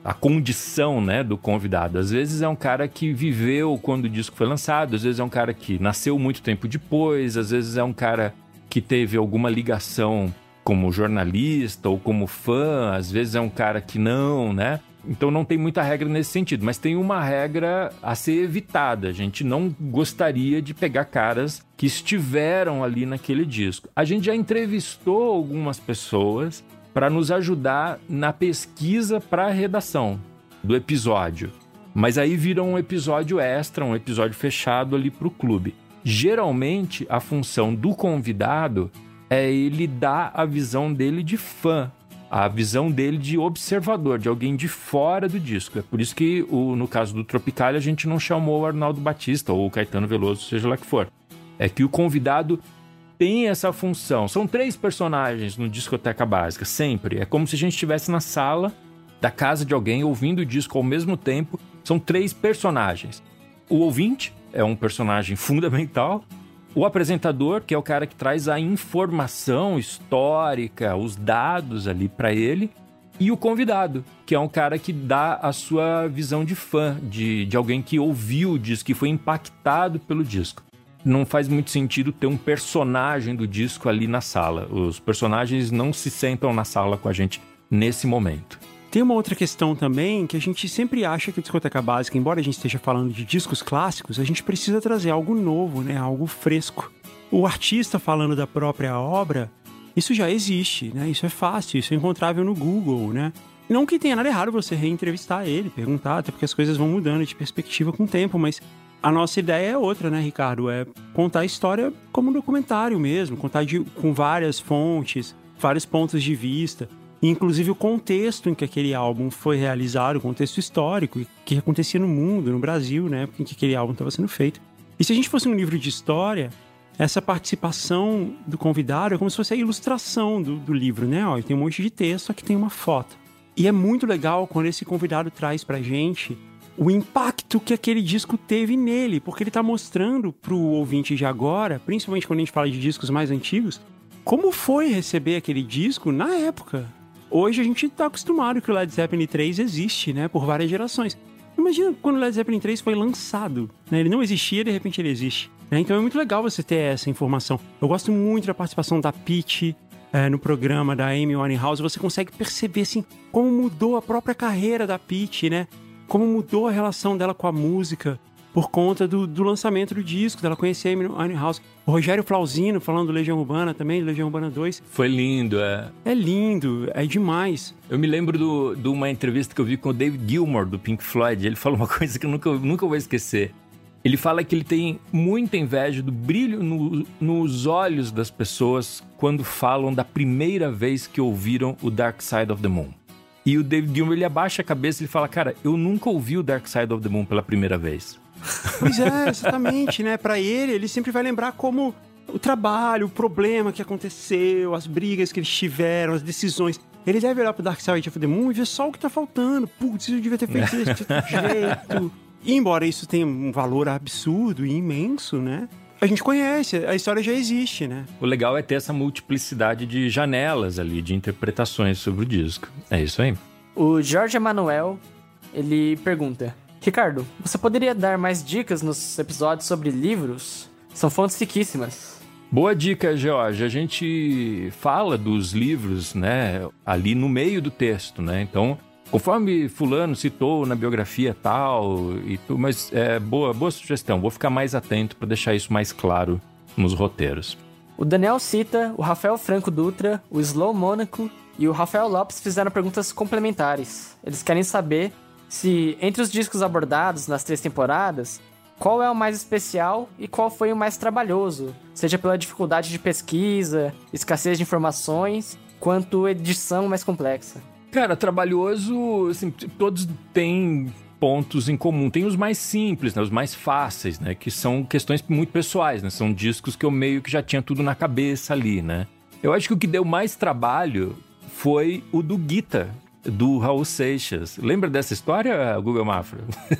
a condição, né, do convidado. Às vezes é um cara que viveu quando o disco foi lançado, às vezes é um cara que nasceu muito tempo depois, às vezes é um cara que teve alguma ligação como jornalista ou como fã, às vezes é um cara que não, né? Então não tem muita regra nesse sentido, mas tem uma regra a ser evitada. A gente não gostaria de pegar caras que estiveram ali naquele disco. A gente já entrevistou algumas pessoas para nos ajudar na pesquisa para a redação do episódio. Mas aí vira um episódio extra, um episódio fechado ali para o clube. Geralmente, a função do convidado é ele dar a visão dele de fã, a visão dele de observador, de alguém de fora do disco. É por isso que, no caso do Tropicália, a gente não chamou o Arnaldo Batista ou o Caetano Veloso, seja lá que for. É que o convidado tem essa função. São 3 personagens no Discoteca Básica, sempre. É como se a gente estivesse na sala da casa de alguém ouvindo o disco ao mesmo tempo. São 3 personagens. O ouvinte é um personagem fundamental. O apresentador, que é o cara que traz a informação histórica, os dados ali para ele. E o convidado, que é um cara que dá a sua visão de fã, de alguém que ouviu o disco, que foi impactado pelo disco. Não faz muito sentido ter um personagem do disco ali na sala. Os personagens não se sentam na sala com a gente nesse momento. Tem uma outra questão também, que a gente sempre acha que a Discoteca Básica, embora a gente esteja falando de discos clássicos, a gente precisa trazer algo novo, né? Algo fresco. O artista falando da própria obra, isso já existe, né? Isso é fácil, isso é encontrável no Google, né? Não que tenha nada errado você reentrevistar ele, perguntar, até porque as coisas vão mudando de perspectiva com o tempo, mas a nossa ideia é outra, né, Ricardo? É contar a história como um documentário mesmo, contar com várias fontes, vários pontos de vista, inclusive o contexto em que aquele álbum foi realizado, o contexto histórico, o que acontecia no mundo, no Brasil, né, em que aquele álbum estava sendo feito. E se a gente fosse um livro de história, essa participação do convidado é como se fosse a ilustração do livro, né? Ó, tem um monte de texto, aqui tem uma foto. E é muito legal quando esse convidado traz pra gente o impacto que aquele disco teve nele, porque ele tá mostrando pro ouvinte de agora, principalmente quando a gente fala de discos mais antigos, como foi receber aquele disco na época. Hoje a gente tá acostumado que o Led Zeppelin 3 existe, né, por várias gerações. Imagina quando o Led Zeppelin 3 foi lançado, né? Ele não existia, de repente ele existe, né? Então é muito legal você ter essa informação. Eu gosto muito da participação da Pitty no programa da Amy Winehouse. Você consegue perceber, assim, como mudou a própria carreira da Pitty, né? Como mudou a relação dela com a música por conta do lançamento do disco, dela conhecer a Amy Winehouse. O Rogério Flauzino falando do Legião Urbana também, Legião Urbana 2. Foi lindo, é. É lindo, é demais. Eu me lembro de uma entrevista que eu vi com o David Gilmour, do Pink Floyd. Ele falou uma coisa que eu nunca vou esquecer. Ele fala que ele tem muita inveja do brilho nos olhos das pessoas quando falam da primeira vez que ouviram o Dark Side of the Moon. E o David Gilmour, ele abaixa a cabeça e ele fala, cara, eu nunca ouvi o Dark Side of the Moon pela primeira vez. Pois é, exatamente, né? Pra ele sempre vai lembrar como o trabalho, o problema que aconteceu, as brigas que eles tiveram, as decisões. Ele deve olhar pro Dark Side of the Moon e ver só o que tá faltando. Putz, eu devia ter feito isso de outro jeito. E embora isso tenha um valor absurdo e imenso, né? A gente conhece, a história já existe, né? O legal é ter essa multiplicidade de janelas ali, de interpretações sobre o disco. É isso aí. O Jorge Emanuel, ele pergunta: Ricardo, você poderia dar mais dicas nos episódios sobre livros? São fontes riquíssimas. Boa dica, George. A gente fala dos livros, né, ali no meio do texto, né? Então, conforme fulano citou na biografia tal, mas é boa sugestão. Vou ficar mais atento para deixar isso mais claro nos roteiros. O Daniel cita, o Rafael Franco Dutra, o Slow Mônaco e o Rafael Lopes fizeram perguntas complementares. Eles querem saber se, entre os discos abordados nas 3 temporadas, qual é o mais especial e qual foi o mais trabalhoso, seja pela dificuldade de pesquisa, escassez de informações, quanto edição mais complexa. Cara, trabalhoso, assim, todos têm pontos em comum. Tem os mais simples, né, os mais fáceis, né, que são questões muito pessoais, né, são discos que eu meio que já tinha tudo na cabeça ali, né. Eu acho que o que deu mais trabalho foi o do Guita, do Raul Seixas. Lembra dessa história, Guga Mafra?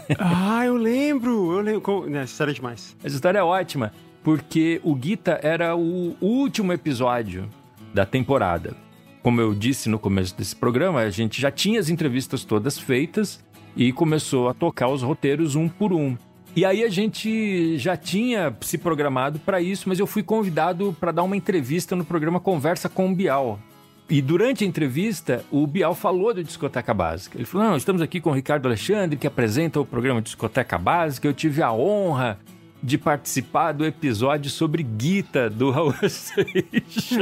Eu lembro. Essa história é demais. Essa história é ótima, porque o Guita era o último episódio da temporada. como eu disse no começo desse programa, a gente já tinha as entrevistas todas feitas e começou a tocar os roteiros um por um. E aí a gente já tinha se programado para isso, mas eu fui convidado para dar uma entrevista no programa Conversa com o Bial. E durante a entrevista, o Bial falou do Discoteca Básica. Ele falou, não, estamos aqui com o Ricardo Alexandre, que apresenta o programa Discoteca Básica. Eu tive a honra de participar do episódio sobre Guita, do Raul Seixas.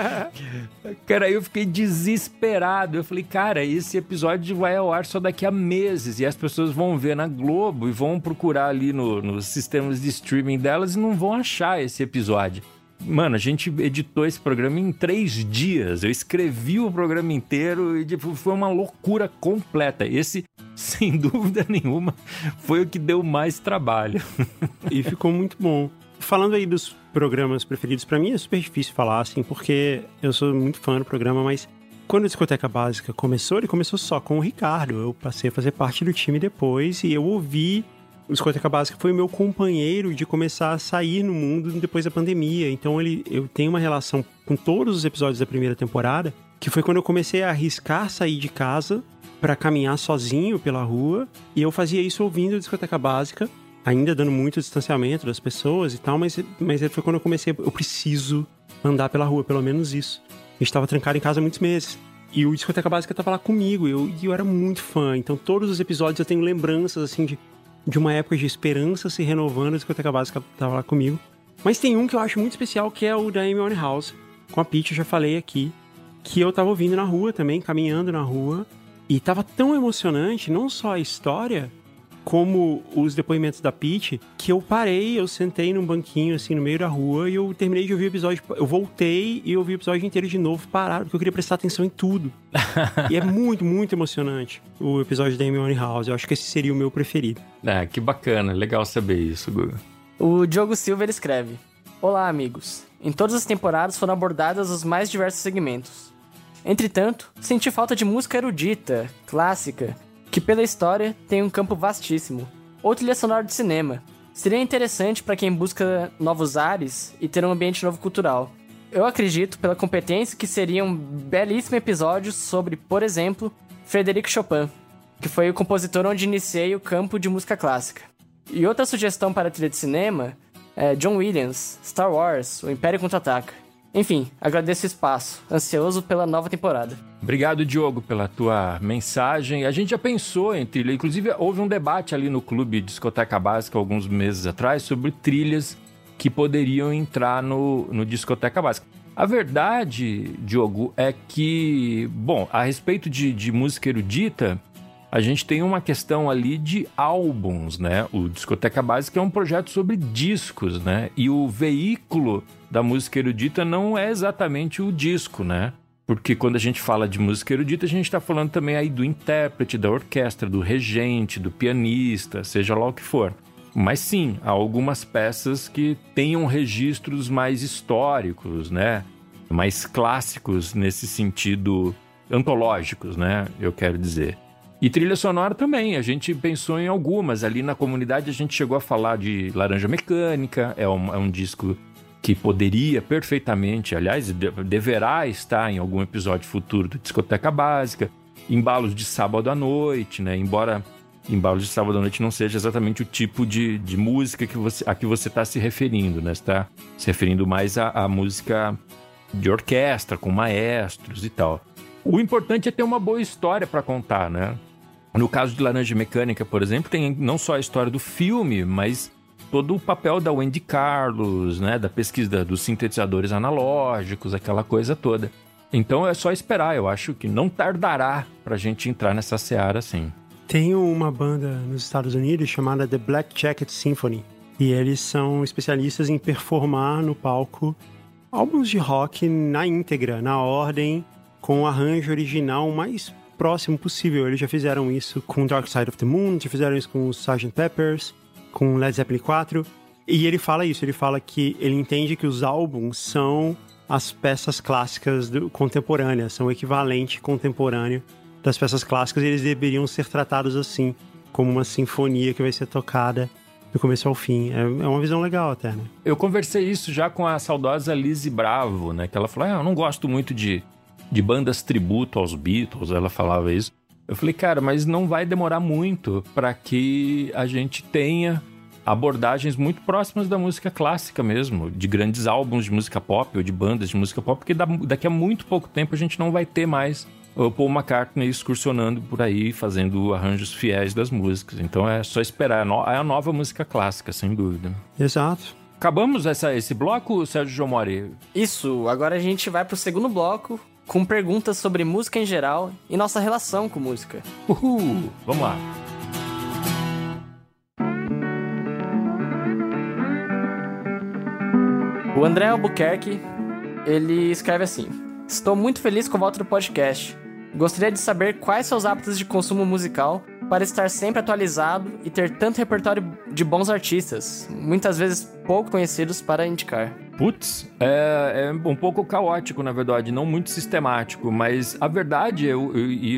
Cara, aí eu fiquei desesperado. Eu falei, cara, esse episódio vai ao ar só daqui a meses. E as pessoas vão ver na Globo e vão procurar ali nos sistemas de streaming delas e não vão achar esse episódio. Mano, a gente editou esse programa em 3 dias. Eu escrevi o programa inteiro e foi uma loucura completa. Esse, sem dúvida nenhuma, foi o que deu mais trabalho. E ficou muito bom. Falando aí dos programas preferidos, pra mim é super difícil falar, assim, porque eu sou muito fã do programa, mas quando a Discoteca Básica começou, ele começou só com o Ricardo. Eu passei a fazer parte do time depois e eu ouvi... O Discoteca Básica foi o meu companheiro de começar a sair no mundo depois da pandemia. Então eu tenho uma relação com todos os episódios da primeira temporada, que foi quando eu comecei a arriscar sair de casa para caminhar sozinho pela rua. E eu fazia isso ouvindo a Discoteca Básica, ainda dando muito distanciamento das pessoas e tal, mas foi quando eu comecei, eu preciso andar pela rua, pelo menos isso. A gente estava trancado em casa há muitos meses. E o Discoteca Básica estava lá comigo, e eu era muito fã. Então todos os episódios eu tenho lembranças, assim, de uma época de esperança se renovando, a Discoteca Básica estava lá comigo. Mas tem um que eu acho muito especial, que é o da Amy Winehouse, com a Pitty, eu já falei aqui, que eu tava ouvindo na rua também, caminhando na rua, e tava tão emocionante, não só a história, como os depoimentos da Pitty, que eu parei, eu sentei num banquinho, assim, no meio da rua, e eu terminei de ouvir o episódio, eu voltei e ouvi o episódio inteiro de novo, parado, porque eu queria prestar atenção em tudo. E é muito, muito emocionante o episódio da Amy Winehouse. Eu acho que esse seria o meu preferido. Ah, que bacana, legal saber isso, Guga. O Diogo Silva ele escreve: Olá, amigos. Em todas as temporadas foram abordadas os mais diversos segmentos. Entretanto, senti falta de música erudita, clássica, que pela história tem um campo vastíssimo, ou trilha sonora de cinema. Seria interessante para quem busca novos ares e ter um ambiente novo cultural. Eu acredito, pela competência, que seria um belíssimo episódio sobre, por exemplo, Frédéric Chopin, que foi o compositor onde iniciei o campo de música clássica. E outra sugestão para a trilha de cinema é John Williams, Star Wars, O Império Contra-Ataca. Enfim, agradeço o espaço, ansioso pela nova temporada. Obrigado, Diogo, pela tua mensagem. A gente já pensou em trilha, inclusive houve um debate ali no Clube Discoteca Básica alguns meses atrás sobre trilhas que poderiam entrar no Discoteca Básica. A verdade, Diogo, é que, bom, a respeito de música erudita, a gente tem uma questão ali de álbuns, né? O Discoteca Básica é um projeto sobre discos, né? E o veículo da música erudita não é exatamente o disco, né? Porque quando a gente fala de música erudita, a gente está falando também aí do intérprete, da orquestra, do regente, do pianista, seja lá o que for. Mas sim, há algumas peças que tenham registros mais históricos, né? Mais clássicos nesse sentido, antológicos, né? Eu quero dizer. E trilha sonora também, a gente pensou em algumas. Ali na comunidade a gente chegou a falar de Laranja Mecânica, é um disco que poderia perfeitamente, aliás, deverá estar em algum episódio futuro do Discoteca Básica. Embalos de Sábado à Noite, né? Embora Embalos de Sábado à Noite não seja exatamente o tipo de música a que você está se referindo, né? Você está se referindo mais à música de orquestra, com maestros e tal. O importante é ter uma boa história para contar, né? No caso de Laranja Mecânica, por exemplo, tem não só a história do filme, mas todo o papel da Wendy Carlos, né? Da pesquisa dos sintetizadores analógicos, aquela coisa toda. Então é só esperar, eu acho que não tardará pra gente entrar nessa seara assim. Tem uma banda nos Estados Unidos chamada The Black Jacket Symphony, e eles são especialistas em performar no palco álbuns de rock na íntegra, na ordem, com o arranjo original mais próximo possível. Eles já fizeram isso com Dark Side of the Moon, já fizeram isso com Sgt. Pepper's, com Led Zeppelin 4. E ele fala isso, ele fala que ele entende que os álbuns são as peças clássicas contemporâneas, são o equivalente contemporâneo das peças clássicas, e eles deveriam ser tratados assim, como uma sinfonia que vai ser tocada do começo ao fim. É uma visão legal até, né? Eu conversei isso já com a saudosa Lizzy Bravo, né? Que ela falou, eu não gosto muito de de bandas tributo aos Beatles, ela falava isso. Eu falei, cara, mas não vai demorar muito para que a gente tenha abordagens muito próximas da música clássica mesmo, de grandes álbuns de música pop ou de bandas de música pop, porque daqui a muito pouco tempo a gente não vai ter mais o Paul McCartney excursionando por aí, fazendo arranjos fiéis das músicas. Então é só esperar, é a nova música clássica, sem dúvida. Exato. Acabamos esse bloco, Sérgio Jomori? Isso, agora a gente vai pro segundo bloco, com perguntas sobre música em geral e nossa relação com música. Uhul! Vamos lá. O André Albuquerque, ele escreve assim: estou muito feliz com a volta do podcast. Gostaria de saber quais seus hábitos de consumo musical para estar sempre atualizado e ter tanto repertório de bons artistas, muitas vezes pouco conhecidos, para indicar. Putz, é um pouco caótico, na verdade, não muito sistemático, mas a verdade, eu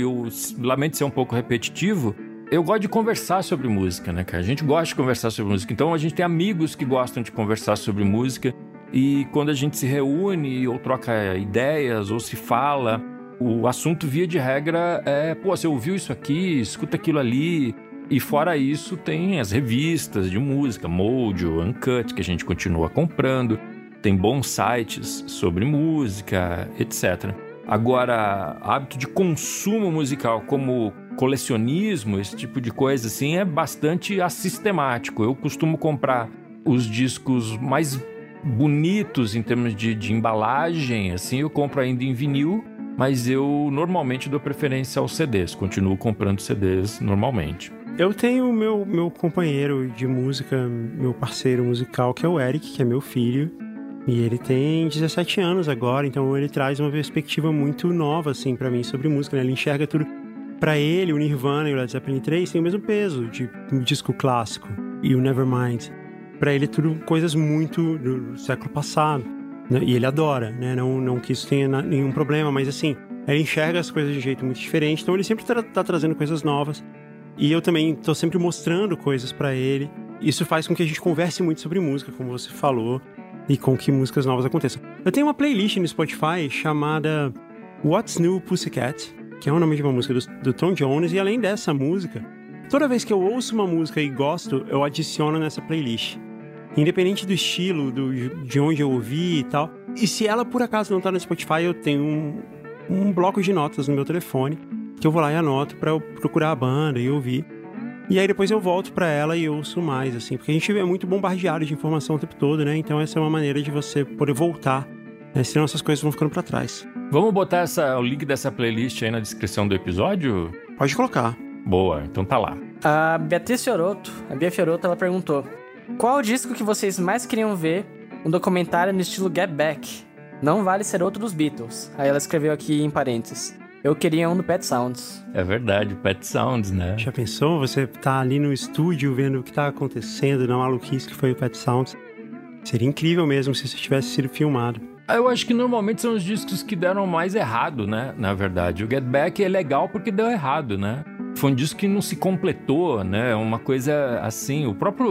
lamento ser um pouco repetitivo, eu gosto de conversar sobre música, né, cara? A gente gosta de conversar sobre música, então a gente tem amigos que gostam de conversar sobre música, e quando a gente se reúne ou troca ideias ou se fala, o assunto via de regra é, pô, você ouviu isso aqui, escuta aquilo ali. E fora isso tem as revistas de música, Mojo, Uncut, que a gente continua comprando. Tem bons sites sobre música, etc. Agora, hábito de consumo musical como colecionismo, esse tipo de coisa assim, é bastante assistemático. Eu costumo comprar os discos mais bonitos em termos de embalagem, assim, eu compro ainda em vinil, mas eu normalmente dou preferência aos CDs, continuo comprando CDs normalmente. Eu tenho meu companheiro de música, meu parceiro musical, que é o Eric, que é meu filho, e ele tem 17 anos agora, então ele traz uma perspectiva muito nova, assim, pra mim, sobre música, né? Ele enxerga tudo. Pra ele, o Nirvana e o Led Zeppelin 3 têm o mesmo peso de um disco clássico, e o Nevermind. Pra ele, tudo coisas muito do século passado, né? E ele adora, né? Não que isso tenha nenhum problema, mas assim, ele enxerga as coisas de um jeito muito diferente, então ele sempre tá trazendo coisas novas. E eu também tô sempre mostrando coisas pra ele. Isso faz com que a gente converse muito sobre música, como você falou, e com que músicas novas aconteçam. Eu tenho uma playlist no Spotify chamada What's New Pussycat, que é o nome de uma música do Tom Jones, e além dessa música, toda vez que eu ouço uma música e gosto, eu adiciono nessa playlist. Independente do estilo, de onde eu ouvi e tal. E se ela por acaso não tá no Spotify, eu tenho um bloco de notas no meu telefone, que eu vou lá e anoto pra eu procurar a banda e ouvir. E aí depois eu volto pra ela e ouço mais, assim, porque a gente é muito bombardeado de informação o tempo todo, né? Então essa é uma maneira de você poder voltar, né? Senão essas coisas vão ficando pra trás. Vamos botar o link dessa playlist aí na descrição do episódio? Pode colocar. Boa, então tá lá. A Bia Fiorotto, ela perguntou: qual o disco que vocês mais queriam ver um documentário no estilo Get Back? Não vale ser outro dos Beatles. Aí ela escreveu aqui em parênteses: eu queria um do Pet Sounds. É verdade, Pet Sounds, né? Já pensou? Você tá ali no estúdio vendo o que tá acontecendo na maluquice que foi o Pet Sounds. Seria incrível mesmo se isso tivesse sido filmado. Eu acho que normalmente são os discos que deram mais errado, né? Na verdade, o Get Back é legal porque deu errado, né? Foi um disco que não se completou, né? Uma coisa assim,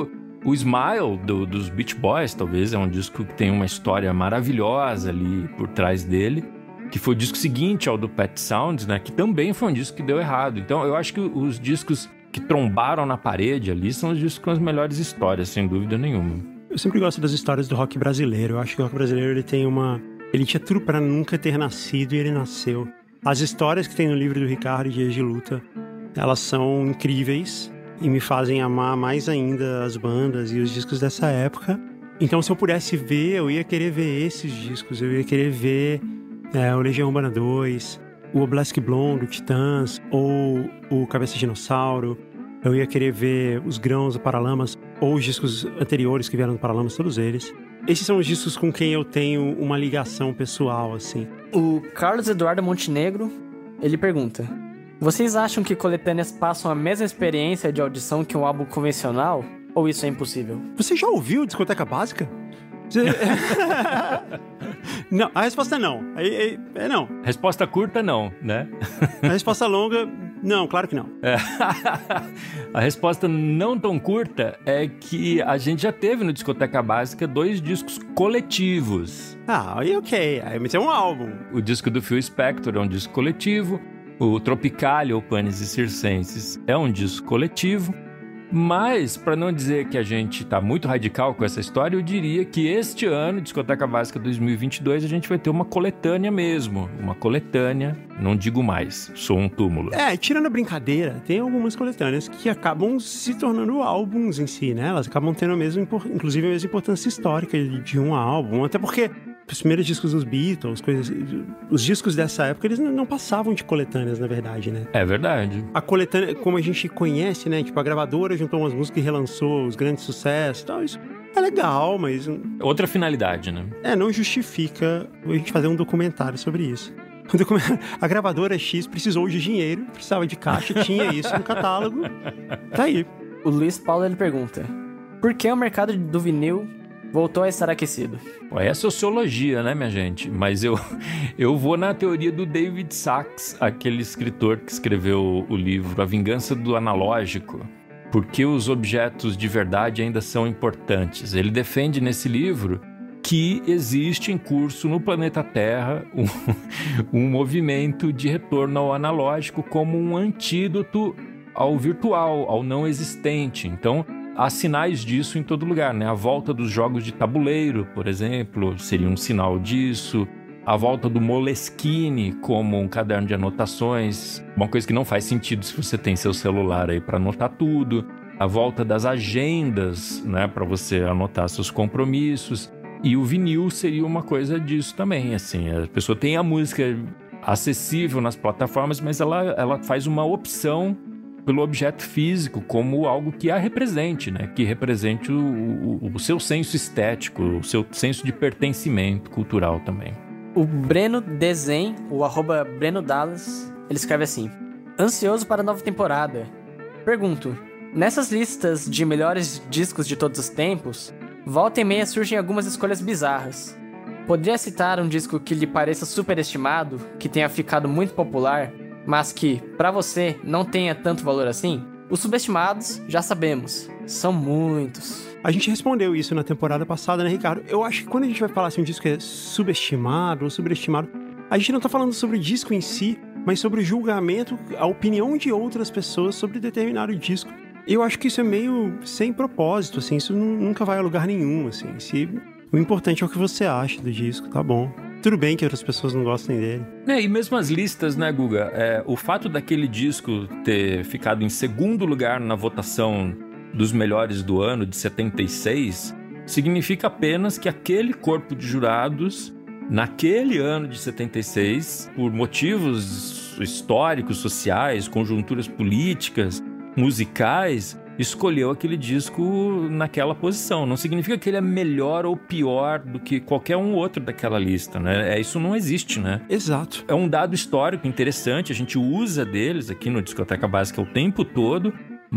o Smile dos Beach Boys, talvez, é um disco que tem uma história maravilhosa ali por trás dele, que foi o disco seguinte ao do Pet Sounds, né? Que também foi um disco que deu errado. Então, eu acho que os discos que trombaram na parede ali são os discos com as melhores histórias, sem dúvida nenhuma. Eu sempre gosto das histórias do rock brasileiro. Eu acho que o rock brasileiro, ele tinha tudo para nunca ter nascido e ele nasceu. As histórias que tem no livro do Ricardo, Dias de Luta, elas são incríveis e me fazem amar mais ainda as bandas e os discos dessa época. Então, se eu pudesse ver, eu ia querer ver esses discos. Eu ia querer ver o Legião Urbana 2, o Obelisk Blonde, do Titãs, ou o Cabeça de Dinossauro. Eu ia querer ver os Grãos do Paralamas, ou os discos anteriores que vieram do Paralamas, todos eles. Esses são os discos com quem eu tenho uma ligação pessoal, assim. O Carlos Eduardo Montenegro, ele pergunta: vocês acham que coletâneas passam a mesma experiência de audição que um álbum convencional? Ou isso é impossível? Você já ouviu Discoteca Básica? Não, a resposta é não. Não. Resposta curta, não, né? A resposta longa, Não, claro que não. A resposta não tão curta é que a gente já teve no Discoteca Básica 2 discos coletivos. Aí ok, mas é um álbum. O disco do Phil Spector é um disco coletivo, o Tropicalia ou Panis e Circenses é um disco coletivo, mas, para não dizer que a gente tá muito radical com essa história, eu diria que este ano, Discoteca Básica 2022, a gente vai ter uma coletânea mesmo. Uma coletânea, não digo mais, sou um túmulo. Tirando a brincadeira, tem algumas coletâneas que acabam se tornando álbuns em si, né? Elas acabam tendo inclusive a mesma importância histórica de um álbum, até porque os primeiros discos dos Beatles, os discos dessa época, eles não passavam de coletâneas, na verdade, né? É verdade. A coletânea, como a gente conhece, né? Tipo, a gravadora juntou umas músicas e relançou os grandes sucessos e tal. Isso é legal, mas... Outra finalidade, né? Não justifica a gente fazer um documentário sobre isso. A gravadora X precisou de dinheiro, precisava de caixa, tinha isso no catálogo. Tá aí. O Luiz Paulo, ele pergunta: por que o mercado do vinil voltou a estar aquecido? É sociologia, né, minha gente? Mas eu vou na teoria do David Sachs, aquele escritor que escreveu o livro A Vingança do Analógico. Porque os objetos de verdade ainda são importantes. Ele defende nesse livro que existe em curso no planeta Terra um movimento de retorno ao analógico como um antídoto ao virtual, ao não existente. Então, há sinais disso em todo lugar, né? A volta dos jogos de tabuleiro, por exemplo, seria um sinal disso. A volta do Moleskine como um caderno de anotações, uma coisa que não faz sentido se você tem seu celular aí para anotar tudo. A volta das agendas, né, para você anotar seus compromissos. E o vinil seria uma coisa disso também, assim. A pessoa tem a música acessível nas plataformas, mas ela faz uma opção pelo objeto físico como algo que a represente, né? Que represente o seu senso estético, o seu senso de pertencimento cultural também. O Breno Dezen, o @BrenoDallas, ele escreve assim: ansioso para a nova temporada. Pergunto, nessas listas de melhores discos de todos os tempos, volta e meia surgem algumas escolhas bizarras. Poderia citar um disco que lhe pareça superestimado, que tenha ficado muito popular, mas que, pra você, não tenha tanto valor assim? Os subestimados, já sabemos, são muitos. A gente respondeu isso na temporada passada, né, Ricardo? Eu acho que quando a gente vai falar assim, um disco é subestimado ou sobreestimado, a gente não tá falando sobre o disco em si, mas sobre o julgamento, a opinião de outras pessoas sobre determinado disco. Eu acho que isso é meio sem propósito, assim, isso nunca vai a lugar nenhum, assim. O importante é o que você acha do disco, tá bom. Tudo bem que outras pessoas não gostem dele. E mesmo as listas, né, Guga? O fato daquele disco ter ficado em segundo lugar na votação dos melhores do ano de 76 significa apenas que aquele corpo de jurados, naquele ano de 76, por motivos históricos, sociais, conjunturas políticas, musicais, escolheu aquele disco naquela posição. Não significa que ele é melhor ou pior do que qualquer um outro daquela lista, né? Isso não existe, né? Exato. É um dado histórico interessante, a gente usa deles aqui no Discoteca Básica o tempo todo,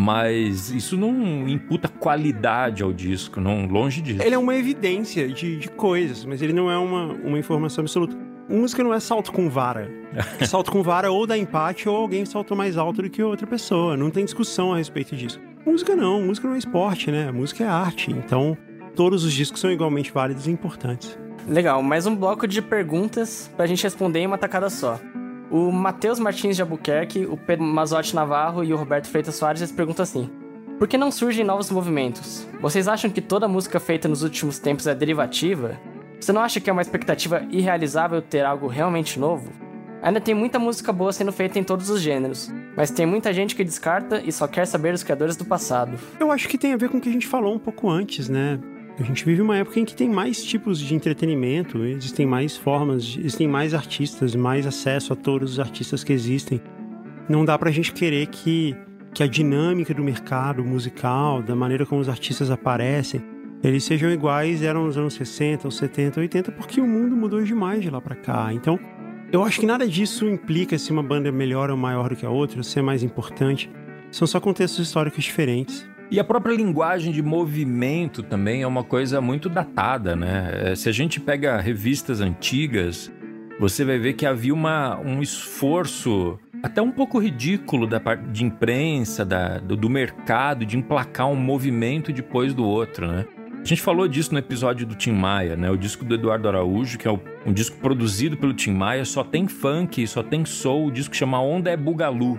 mas isso não imputa qualidade ao disco, não, longe disso. Ele é uma evidência de coisas, mas ele não é uma informação absoluta. Música não é salto com vara. Salto com vara ou dá empate ou alguém saltou mais alto do que outra pessoa. Não tem discussão a respeito disso. Música não é esporte, né? Música é arte. Então, todos os discos são igualmente válidos e importantes. Legal, mais um bloco de perguntas pra gente responder em uma tacada só. O Matheus Martins de Albuquerque, o Pedro Mazotti Navarro e o Roberto Freitas Soares eles perguntam assim: por que não surgem novos movimentos? Vocês acham que toda música feita nos últimos tempos é derivativa? Você não acha que é uma expectativa irrealizável ter algo realmente novo? Ainda tem muita música boa sendo feita em todos os gêneros, mas tem muita gente que descarta e só quer saber dos criadores do passado. Eu acho que tem a ver com o que a gente falou um pouco antes, né? A gente vive uma época em que tem mais tipos de entretenimento, existem mais formas, existem mais artistas, mais acesso a todos os artistas que existem. Não dá pra gente querer que a dinâmica do mercado musical, da maneira como os artistas aparecem, eles sejam iguais eram nos anos 60, ou 70, 80, porque o mundo mudou demais de lá pra cá. Então, eu acho que nada disso implica se uma banda é melhor ou maior do que a outra, se é mais importante. São só contextos históricos diferentes. E a própria linguagem de movimento também é uma coisa muito datada, né? Se a gente pega revistas antigas, você vai ver que havia um esforço até um pouco ridículo da parte de imprensa, do mercado, de emplacar um movimento depois do outro, né? A gente falou disso no episódio do Tim Maia, né? O disco do Eduardo Araújo, que é um disco produzido pelo Tim Maia, só tem funk, só tem soul, o disco chama Onda é Bugalu.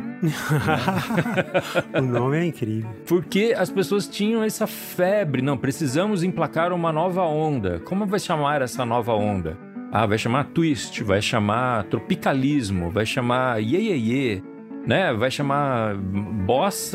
O nome é incrível. Porque as pessoas tinham essa febre, não, precisamos emplacar uma nova onda. Como vai chamar essa nova onda? Ah, vai chamar twist, vai chamar tropicalismo, vai chamar iê, né? Vai chamar bossa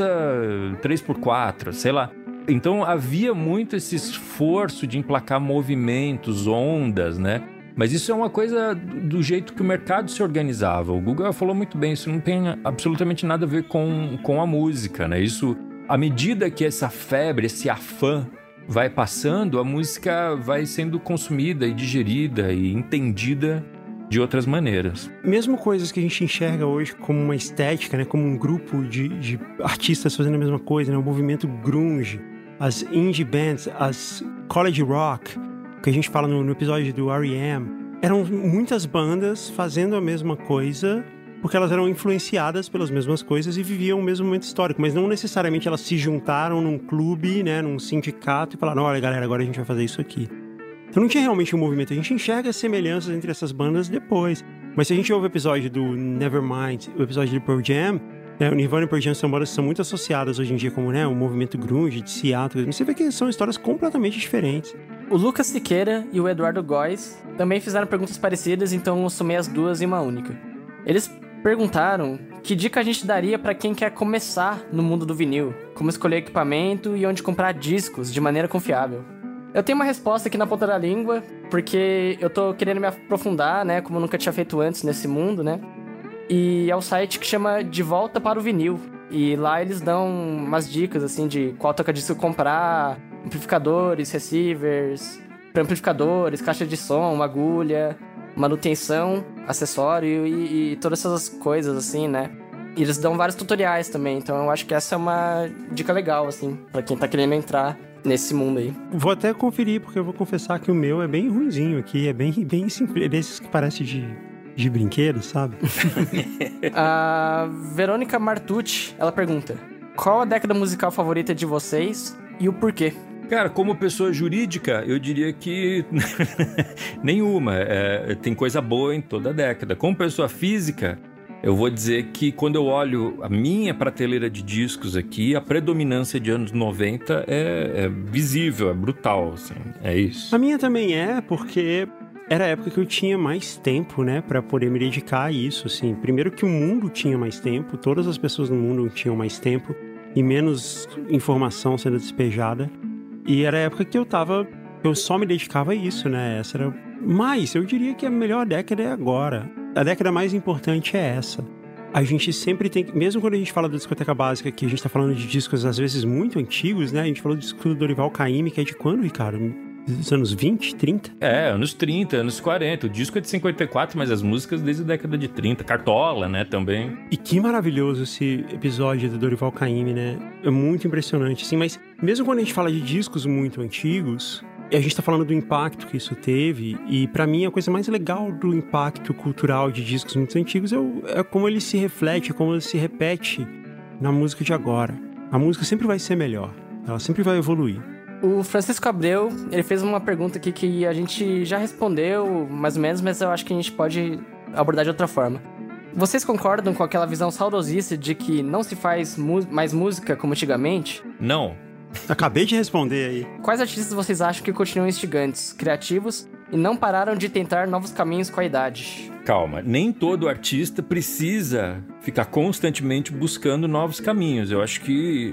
3x4, sei lá. Então havia muito esse esforço de emplacar movimentos, ondas, né? Mas isso é uma coisa do jeito que o mercado se organizava. O Guga falou muito bem, isso não tem absolutamente nada a ver com a música, né? Isso, à medida que essa febre, esse afã vai passando, a música vai sendo consumida e digerida e entendida de outras maneiras. Mesmo coisas que a gente enxerga hoje como uma estética, né? Como um grupo de artistas fazendo a mesma coisa, né? O movimento grunge, as indie bands, as college rock, que a gente fala no episódio do R.E.M., eram muitas bandas fazendo a mesma coisa porque elas eram influenciadas pelas mesmas coisas e viviam o mesmo momento histórico, mas não necessariamente elas se juntaram num clube, né, num sindicato e falaram, olha galera, agora a gente vai fazer isso aqui. Então não tinha realmente um movimento, a gente enxerga semelhanças entre essas bandas depois. Mas se a gente ouve o episódio do Nevermind, o episódio do Pearl Jam, né, o Nirvana e o Pearl Jam são bandas que são muito associadas hoje em dia como, né, o movimento grunge de Seattle. Você vê que são histórias completamente diferentes. O Lucas Siqueira e o Eduardo Góes também fizeram perguntas parecidas, então eu somei as duas em uma única. Eles perguntaram que dica a gente daria para quem quer começar no mundo do vinil, como escolher equipamento e onde comprar discos de maneira confiável. Eu tenho uma resposta aqui na ponta da língua, porque eu tô querendo me aprofundar, né, como eu nunca tinha feito antes nesse mundo, né? E é um site que chama De Volta para o Vinil. E lá eles dão umas dicas, assim, de qual toca-disco comprar, amplificadores, receivers, amplificadores, caixa de som, agulha, manutenção, acessório e todas essas coisas, assim, né? E eles dão vários tutoriais também, então eu acho que essa é uma dica legal, assim, pra quem tá querendo entrar nesse mundo aí. Vou até conferir, porque eu vou confessar que o meu é bem ruinzinho aqui, é bem simples, é desses que parece de brinquedo, sabe? A Verônica Martucci, ela pergunta, qual a década musical favorita de vocês e o porquê? Cara, como pessoa jurídica, eu diria que nenhuma. Tem coisa boa em toda a década. Como pessoa física, eu vou dizer que quando eu olho a minha prateleira de discos aqui, a predominância de anos 90 é visível, é brutal, assim, é isso. A minha também porque era a época que eu tinha mais tempo, né, pra poder me dedicar a isso, assim. Primeiro que o mundo tinha mais tempo, todas as pessoas no mundo tinham mais tempo e menos informação sendo despejada. E era a época que eu só me dedicava a isso, né? Essa era. Mas eu diria que a melhor década é agora. A década mais importante é essa. A gente sempre tem, mesmo quando a gente fala da discoteca básica, que a gente tá falando de discos às vezes muito antigos, né? A gente falou do disco do Dorival Caymmi, que é de quando, Ricardo? Dos anos 20, 30? Anos 30, anos 40. O disco é de 54, mas as músicas desde a década de 30. Cartola, né, também. E que maravilhoso esse episódio do Dorival Caymmi, né? É muito impressionante, assim. Mas mesmo quando a gente fala de discos muito antigos, a gente tá falando do impacto que isso teve. E pra mim, a coisa mais legal do impacto cultural de discos muito antigos é como ele se reflete, como ele se repete na música de agora. A música sempre vai ser melhor. Ela sempre vai evoluir. O Francisco Abreu, ele fez uma pergunta aqui que a gente já respondeu, mais ou menos, mas eu acho que a gente pode abordar de outra forma. Vocês concordam com aquela visão saudosista de que não se faz mais música como antigamente? Não. Acabei de responder aí. Quais artistas vocês acham que continuam instigantes, criativos e não pararam de tentar novos caminhos com a idade? Calma, nem todo artista precisa ficar constantemente buscando novos caminhos. Eu acho que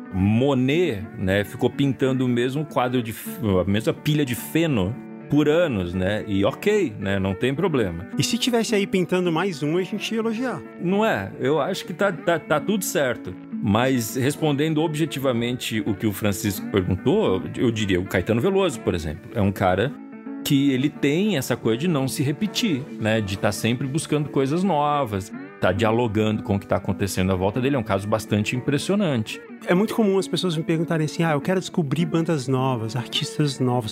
Monet, né, ficou pintando o mesmo quadro a mesma pilha de feno por anos, né? E ok, né? Não tem problema. E se tivesse aí pintando mais um, a gente ia elogiar. Não é? Eu acho que tá tudo certo. Mas respondendo objetivamente o que o Francisco perguntou, eu diria o Caetano Veloso, por exemplo. É um cara que ele tem essa coisa de não se repetir, né? De estar sempre buscando coisas novas, tá dialogando com o que está acontecendo à volta dele. É um caso bastante impressionante. É muito comum as pessoas me perguntarem assim, eu quero descobrir bandas novas, artistas novos.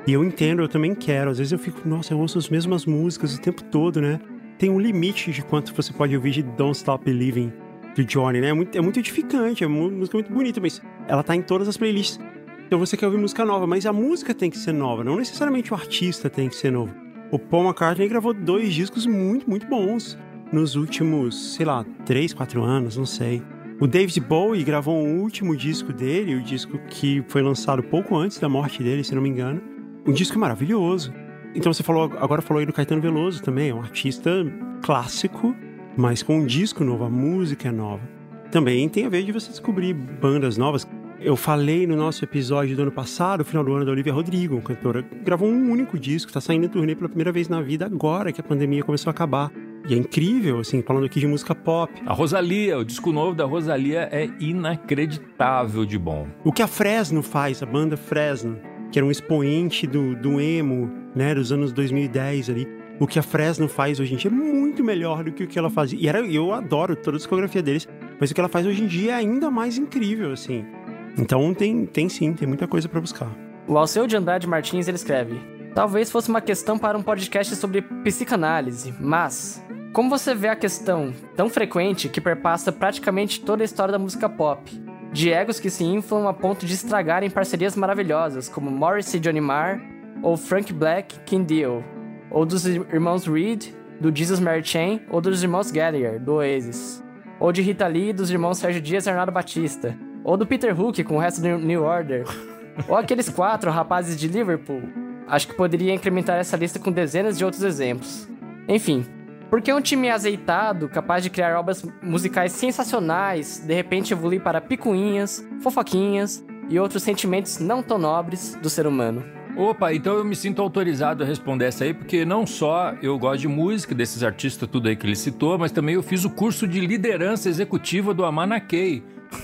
E eu entendo, eu também quero. Às vezes eu fico, nossa, eu ouço as mesmas músicas o tempo todo, né? Tem um limite de quanto você pode ouvir de Don't Stop Believing, do Johnny, né? É muito edificante, é uma música muito bonita, mas ela tá em todas as playlists. Então você quer ouvir música nova, mas a música tem que ser nova, não necessariamente o artista tem que ser novo. O Paul McCartney gravou 2 discos muito, muito bons nos últimos, sei lá, 3, 4 anos, não sei. O David Bowie gravou um último disco dele, o disco que foi lançado pouco antes da morte dele, se não me engano. Um disco maravilhoso. Então você agora falou aí do Caetano Veloso também, é um artista clássico, mas com um disco novo, a música é nova. Também tem a ver de você descobrir bandas novas. Eu falei no nosso episódio do ano passado, no final do ano, da Olivia Rodrigo, cantora, gravou um único disco, tá saindo em turnê pela primeira vez na vida agora que a pandemia começou a acabar. E é incrível, assim, falando aqui de música pop. A Rosalía, o disco novo da Rosalía é inacreditável de bom. O que a Fresno faz, a banda Fresno, que era um expoente do emo, né, dos anos 2010 ali. O que a Fresno faz hoje em dia é muito melhor do que o que ela fazia. E eu adoro toda a discografia deles, mas o que ela faz hoje em dia é ainda mais incrível, assim. Então tem sim, tem muita coisa pra buscar. O Alceu de Andrade Martins, ele escreve: talvez fosse uma questão para um podcast sobre psicanálise, mas como você vê a questão tão frequente que perpassa praticamente toda a história da música pop, de egos que se inflam a ponto de estragarem parcerias maravilhosas, como Morrissey e Johnny Marr, ou Frank Black, King Dio, ou dos irmãos Reed, do Jesus Mary Chain, ou dos irmãos Gallagher, do Oasis, ou de Rita Lee, dos irmãos Sérgio Dias e Arnaldo Batista, ou do Peter Hook com o resto do New Order, ou aqueles 4 rapazes de Liverpool. Acho que poderia incrementar essa lista com dezenas de outros exemplos. Enfim, por que um time azeitado, capaz de criar obras musicais sensacionais, de repente evoluir para picuinhas, fofoquinhas e outros sentimentos não tão nobres do ser humano? Opa, então eu me sinto autorizado a responder essa aí, porque não só eu gosto de música desses artistas, tudo aí que ele citou, mas também eu fiz o curso de liderança executiva do Amana Key.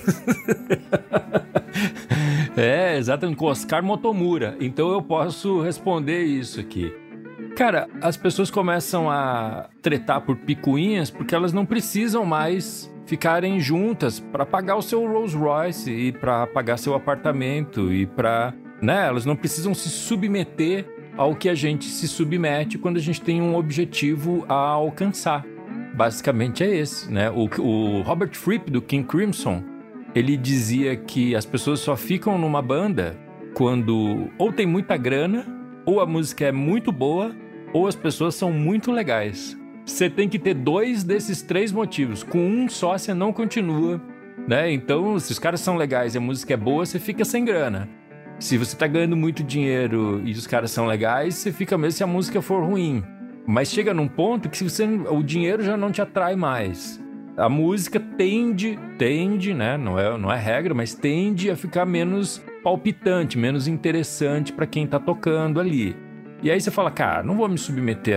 É, exatamente, com Oscar Motomura. Então eu posso responder isso aqui. Cara, as pessoas começam a tretar por picuinhas porque elas não precisam mais ficarem juntas para pagar o seu Rolls Royce e para pagar seu apartamento e para, né, elas não precisam se submeter ao que a gente se submete quando a gente tem um objetivo a alcançar. Basicamente é esse, né? O Robert Fripp, do King Crimson, ele dizia que as pessoas só ficam numa banda quando ou tem muita grana, ou a música é muito boa, ou as pessoas são muito legais. Você tem que ter 2 desses 3 motivos. Com um só, você não continua, né? Então, se os caras são legais e a música é boa, você fica sem grana. Se você tá ganhando muito dinheiro e os caras são legais, você fica mesmo se a música for ruim. Mas chega num ponto que o dinheiro já não te atrai mais. A música tende, né? Não é regra, mas tende a ficar menos palpitante, menos interessante para quem tá tocando ali. E aí você fala, cara, não vou me submeter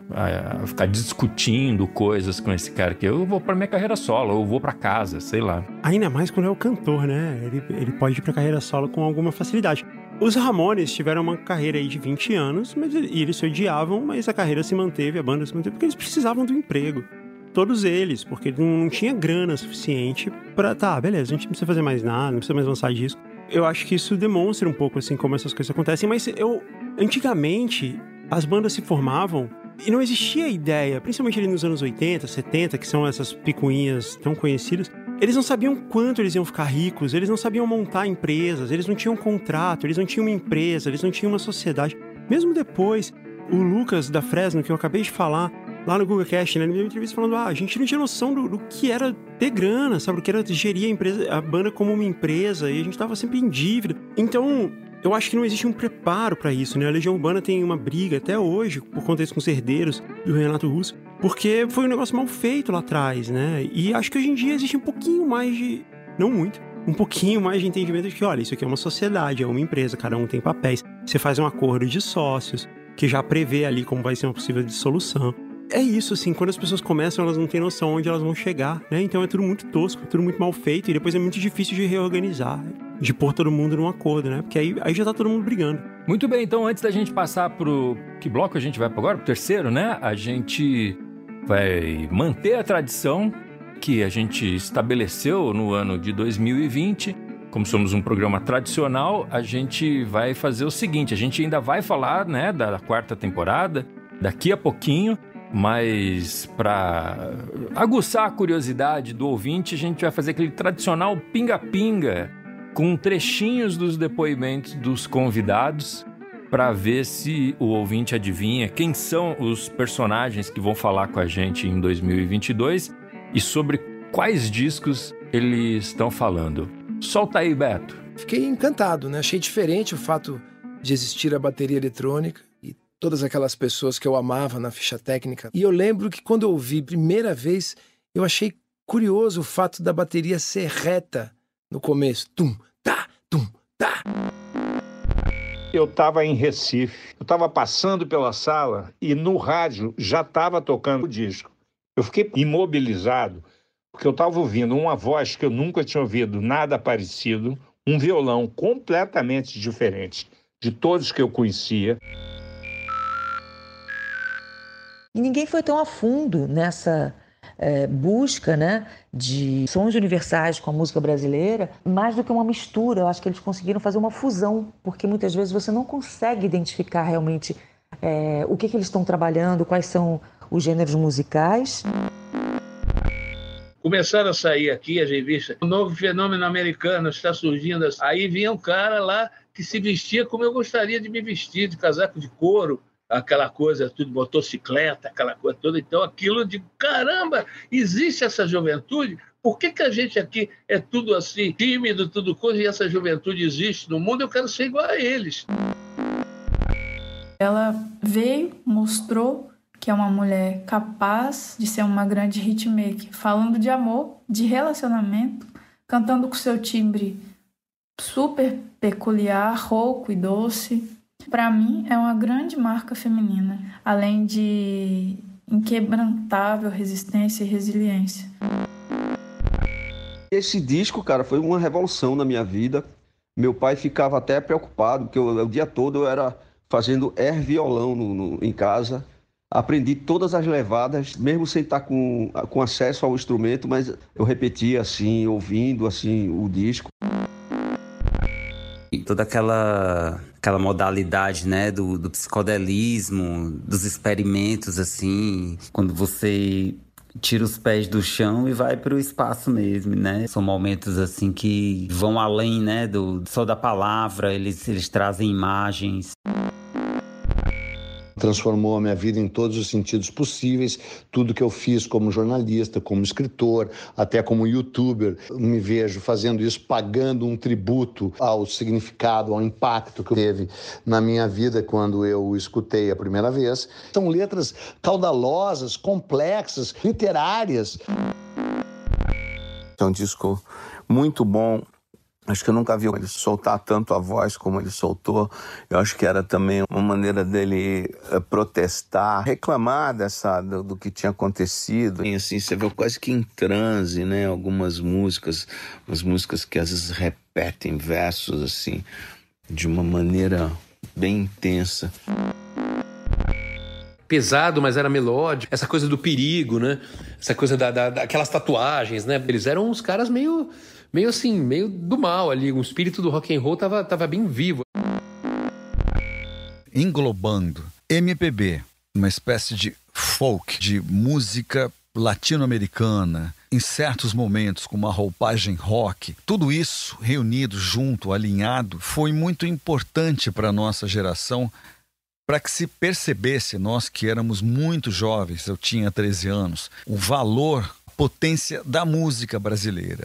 a ficar discutindo coisas com esse cara aqui. Eu vou pra minha carreira solo, ou vou pra casa, sei lá. Ainda mais quando é o cantor, né? Ele pode ir pra carreira solo com alguma facilidade. Os Ramones tiveram uma carreira aí de 20 anos, e eles se odiavam, mas a carreira se manteve, a banda se manteve, porque eles precisavam do emprego. Todos eles, porque não tinha grana suficiente pra... Tá, beleza, a gente não precisa fazer mais nada, não precisa mais lançar disco. Eu acho que isso demonstra um pouco, assim, como essas coisas acontecem, mas antigamente, as bandas se formavam e não existia a ideia, principalmente ali nos anos 80, 70, que são essas picuinhas tão conhecidas, eles não sabiam quanto eles iam ficar ricos, eles não sabiam montar empresas, eles não tinham contrato, eles não tinham uma empresa, eles não tinham uma sociedade. Mesmo depois, o Lucas da Fresno, que eu acabei de falar, lá no GugaCast, né, ele me deu uma entrevista falando, a gente não tinha noção do que era ter grana, sabe, do que era gerir a banda como uma empresa, e a gente tava sempre em dívida. Então, eu acho que não existe um preparo pra isso, né? A Legião Urbana tem uma briga até hoje, por conta disso com os herdeiros do Renato Russo, porque foi um negócio mal feito lá atrás, né? E acho que hoje em dia existe um pouquinho mais de... Não muito. Um pouquinho mais de entendimento de que, olha, isso aqui é uma sociedade, é uma empresa, cada um tem papéis. Você faz um acordo de sócios, que já prevê ali como vai ser uma possível dissolução. É isso, assim, quando as pessoas começam, elas não têm noção onde elas vão chegar, né? Então é tudo muito tosco, tudo muito mal feito, e depois é muito difícil de reorganizar, de pôr todo mundo num acordo, né? Porque aí já tá todo mundo brigando. Muito bem, então antes da gente passar pro... Que bloco a gente vai agora? Pro terceiro, né? A gente vai manter a tradição que a gente estabeleceu no ano de 2020 como somos um programa tradicional, a gente vai fazer o seguinte, a gente ainda vai falar, né, da 4ª temporada, daqui a pouquinho, mas para aguçar a curiosidade do ouvinte, a gente vai fazer aquele tradicional pinga-pinga, com trechinhos dos depoimentos dos convidados, para ver se o ouvinte adivinha quem são os personagens que vão falar com a gente em 2022 e sobre quais discos eles estão falando. Solta aí, Beto. Fiquei encantado, né? Achei diferente o fato de existir a bateria eletrônica e todas aquelas pessoas que eu amava na ficha técnica. E eu lembro que quando eu ouvi primeira vez, eu achei curioso o fato da bateria ser reta no começo. Tum, tá, tum, tá. Eu estava em Recife, eu estava passando pela sala e no rádio já estava tocando o disco. Eu fiquei imobilizado, porque eu estava ouvindo uma voz que eu nunca tinha ouvido, nada parecido, um violão completamente diferente de todos que eu conhecia. E ninguém foi tão a fundo nessa busca, né, de sons universais com a música brasileira, mais do que uma mistura. Eu acho que eles conseguiram fazer uma fusão, porque muitas vezes você não consegue identificar realmente o que eles estão trabalhando, quais são os gêneros musicais. Começaram a sair aqui as revistas, um novo fenômeno americano está surgindo. Aí vinha um cara lá que se vestia como eu gostaria de me vestir, de casaco de couro, aquela coisa, tudo, motocicleta, aquela coisa toda. Então, aquilo de, caramba, existe essa juventude? Por que a gente aqui é tudo assim, tímido, tudo coisa, e essa juventude existe no mundo? Eu quero ser igual a eles. Ela veio, mostrou que é uma mulher capaz de ser uma grande hitmaker, falando de amor, de relacionamento, cantando com seu timbre super peculiar, rouco e doce. Para mim, é uma grande marca feminina, além de inquebrantável resistência e resiliência. Esse disco, cara, foi uma revolução na minha vida. Meu pai ficava até preocupado, porque o dia todo eu era fazendo violão em casa. Aprendi todas as levadas, mesmo sem estar com acesso ao instrumento, mas eu repetia assim, ouvindo assim o disco. E toda aquela modalidade, né, do psicodelismo, dos experimentos, assim, quando você tira os pés do chão e vai para o espaço mesmo, né? São momentos, assim, que vão além, né, só da palavra, eles trazem imagens. Transformou a minha vida em todos os sentidos possíveis. Tudo que eu fiz como jornalista, como escritor, até como youtuber, me vejo fazendo isso, pagando um tributo ao significado, ao impacto que teve na minha vida quando eu o escutei a primeira vez. São letras caudalosas, complexas, literárias. É um disco muito bom. Acho que eu nunca vi ele soltar tanto a voz como ele soltou. Eu acho que era também uma maneira dele protestar, reclamar do que tinha acontecido. E assim, você vê quase que em transe, né? Algumas músicas, umas músicas que às vezes repetem versos assim, de uma maneira bem intensa. Pesado, mas era melódico. Essa coisa do perigo, né? Essa coisa daquelas tatuagens, né? Eles eram uns caras meio assim, meio do mal ali. O espírito do rock and roll tava bem vivo. Englobando MPB, uma espécie de folk, de música latino-americana, em certos momentos com uma roupagem rock, tudo isso reunido, junto, alinhado, foi muito importante para a nossa geração, para que se percebesse, nós que éramos muito jovens, eu tinha 13 anos, o valor, potência da música brasileira.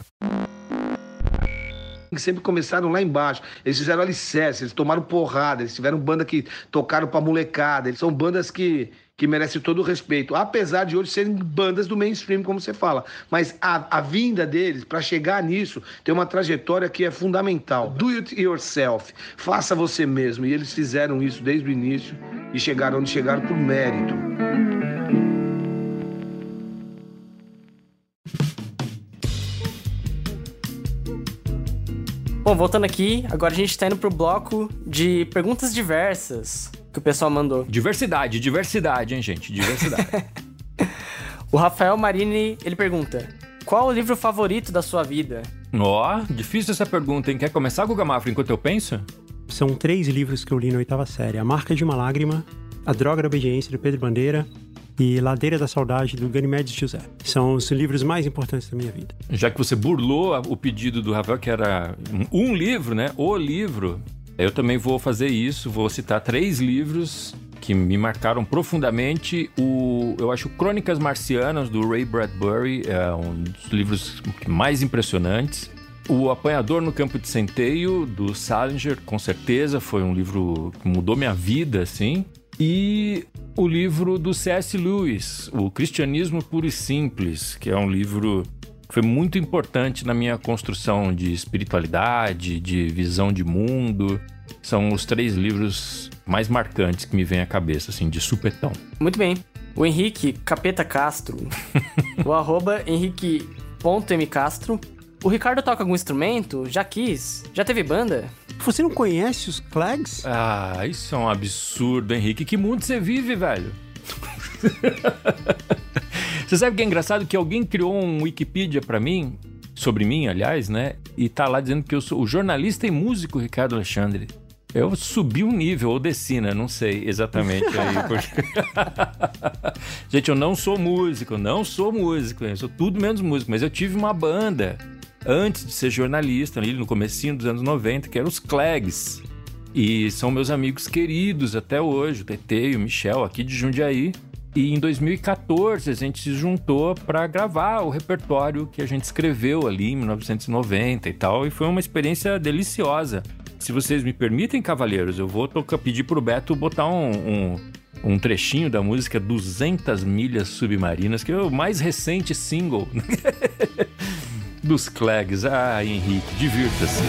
Sempre começaram lá embaixo, eles fizeram alicerce, eles tomaram porrada, eles tiveram banda que tocaram pra molecada, eles são bandas que merecem todo o respeito, apesar de hoje serem bandas do mainstream, como você fala, mas a vinda deles, pra chegar nisso, tem uma trajetória que é fundamental. Do it yourself, faça você mesmo, e eles fizeram isso desde o início e chegaram onde chegaram por mérito. Bom, voltando aqui, agora a gente tá indo pro bloco de perguntas diversas que o pessoal mandou. Diversidade, hein, gente? Diversidade. O Rafael Marini, ele pergunta: qual o livro favorito da sua vida? Difícil essa pergunta, hein? Quer começar, Guga Mafra, enquanto eu penso? São 3 livros que eu li na 8ª série. A Marca de uma Lágrima, A Droga da Obediência, do Pedro Bandeira, e Ladeira da Saudade, do Ganimedes José. São os livros mais importantes da minha vida. Já que você burlou o pedido do Rafael, que era um livro, né? O livro, eu também vou fazer isso, vou citar 3 livros que me marcaram profundamente. Eu acho Crônicas Marcianas, do Ray Bradbury, é um dos livros mais impressionantes. O Apanhador no Campo de Centeio, do Salinger, com certeza, foi um livro que mudou minha vida, assim. E o livro do C.S. Lewis, O Cristianismo Puro e Simples, que é um livro que foi muito importante na minha construção de espiritualidade, de visão de mundo. São os 3 livros mais marcantes que me vêm à cabeça, assim, de supetão. Muito bem. O Henrique Capeta Castro, o @henrique.mcastro. O Ricardo toca algum instrumento? Já quis? Já teve banda? Você não conhece os Clags? Isso é um absurdo, Henrique. Que mundo você vive, velho? Você sabe o que é engraçado? Que alguém criou um Wikipedia pra mim, sobre mim, aliás, né? E tá lá dizendo que eu sou o jornalista e músico Ricardo Alexandre. Eu subi um nível, ou desci, né? Não sei exatamente aí. Porque... Gente, eu não sou músico, eu sou tudo menos músico, mas eu tive uma banda antes de ser jornalista, ali no comecinho dos anos 90, que eram os Clags. E são meus amigos queridos até hoje, o TT e o Michel, aqui de Jundiaí. E em 2014 a gente se juntou para gravar o repertório que a gente escreveu ali em 1990 e tal, e foi uma experiência deliciosa. Se vocês me permitem, cavalheiros, eu vou pedir pro Beto botar um trechinho da música 200 Milhas Submarinas, que é o mais recente single dos Clags. Henrique, divirta-se.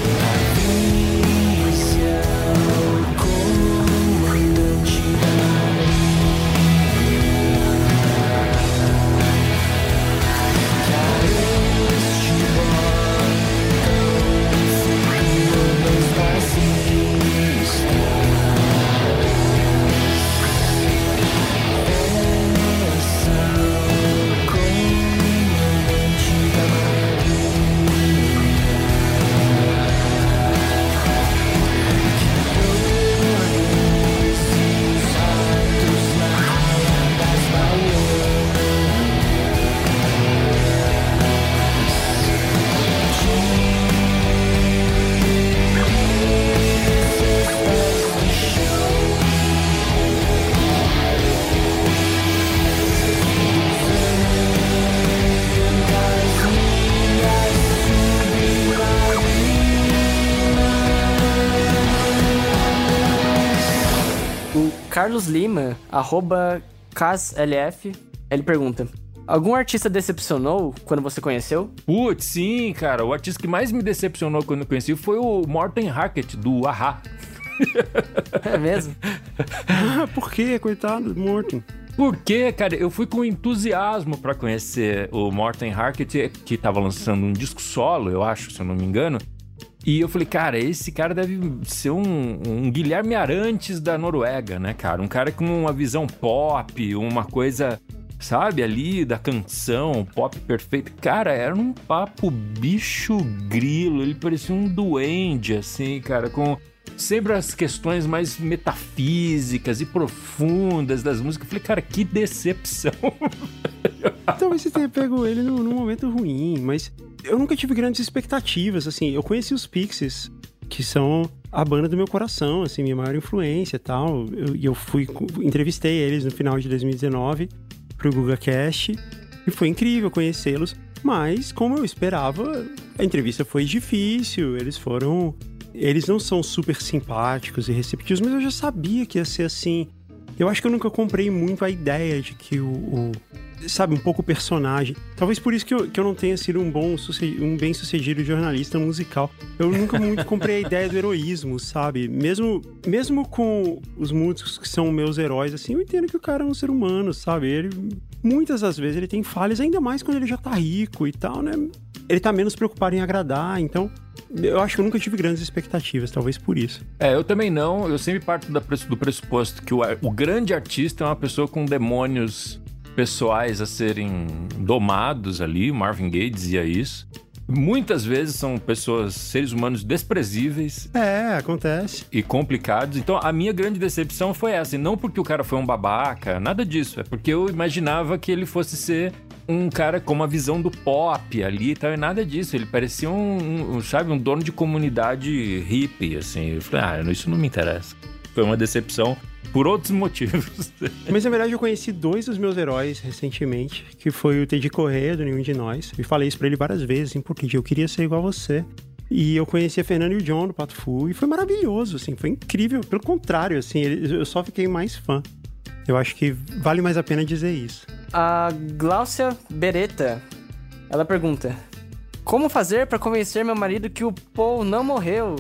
Carlos Lima, @CasLF, ele pergunta: algum artista decepcionou quando você conheceu? Putz, sim, cara. O artista que mais me decepcionou quando eu conheci foi o Morten Harket, do A-ha. É mesmo? Por quê? Coitado do Morten. Porque, cara, eu fui com entusiasmo pra conhecer o Morten Harket, que tava lançando um disco solo, eu acho, se eu não me engano. E eu falei, cara, esse cara deve ser um Guilherme Arantes da Noruega, né, cara? Um cara com uma visão pop, uma coisa, sabe, ali da canção, pop perfeito. Cara, era um papo bicho grilo, ele parecia um duende, assim, cara, com sempre as questões mais metafísicas e profundas das músicas. Eu falei, cara, que decepção. Talvez você tenha pego ele num momento ruim, mas eu nunca tive grandes expectativas, assim. Eu conheci os Pixies, que são a banda do meu coração, assim, minha maior influência e tal. Eu entrevistei eles no final de 2019 pro GugaCast, e foi incrível conhecê-los. Mas, como eu esperava, a entrevista foi difícil, eles não são super simpáticos e receptivos, mas eu já sabia que ia ser assim. Eu acho que eu nunca comprei muito a ideia de que sabe, um pouco o personagem. Talvez por isso que eu não tenha sido um bem-sucedido jornalista musical. Eu nunca muito comprei a ideia do heroísmo, sabe? Mesmo com os músicos que são meus heróis, assim, eu entendo que o cara é um ser humano, sabe? Muitas das vezes ele tem falhas, ainda mais quando ele já tá rico e tal, né? Ele tá menos preocupado em agradar, então eu acho que eu nunca tive grandes expectativas, talvez por isso. Eu também não. Eu sempre parto do pressuposto que o grande artista é uma pessoa com demônios pessoais a serem domados ali. O Marvin Gaye dizia isso. Muitas vezes são pessoas, seres humanos desprezíveis. Acontece. E complicados. Então, a minha grande decepção foi essa. E não porque o cara foi um babaca, nada disso. É porque eu imaginava que ele fosse ser um cara com uma visão do pop ali e tal. E nada disso. Ele parecia um dono de comunidade hippie, assim. Eu falei, isso não me interessa. Foi uma decepção por outros motivos. Mas, na verdade, eu conheci 2 dos meus heróis recentemente, que foi o Teddy Corrêa, do Nenhum de Nós. E falei isso pra ele várias vezes, assim, porque eu queria ser igual a você. E eu conheci a Fernanda e o John do Pato Fu, e foi maravilhoso, assim, foi incrível. Pelo contrário, assim, eu só fiquei mais fã. Eu acho que vale mais a pena dizer isso. A Gláucia Beretta, ela pergunta: como fazer pra convencer meu marido que o Paul não morreu?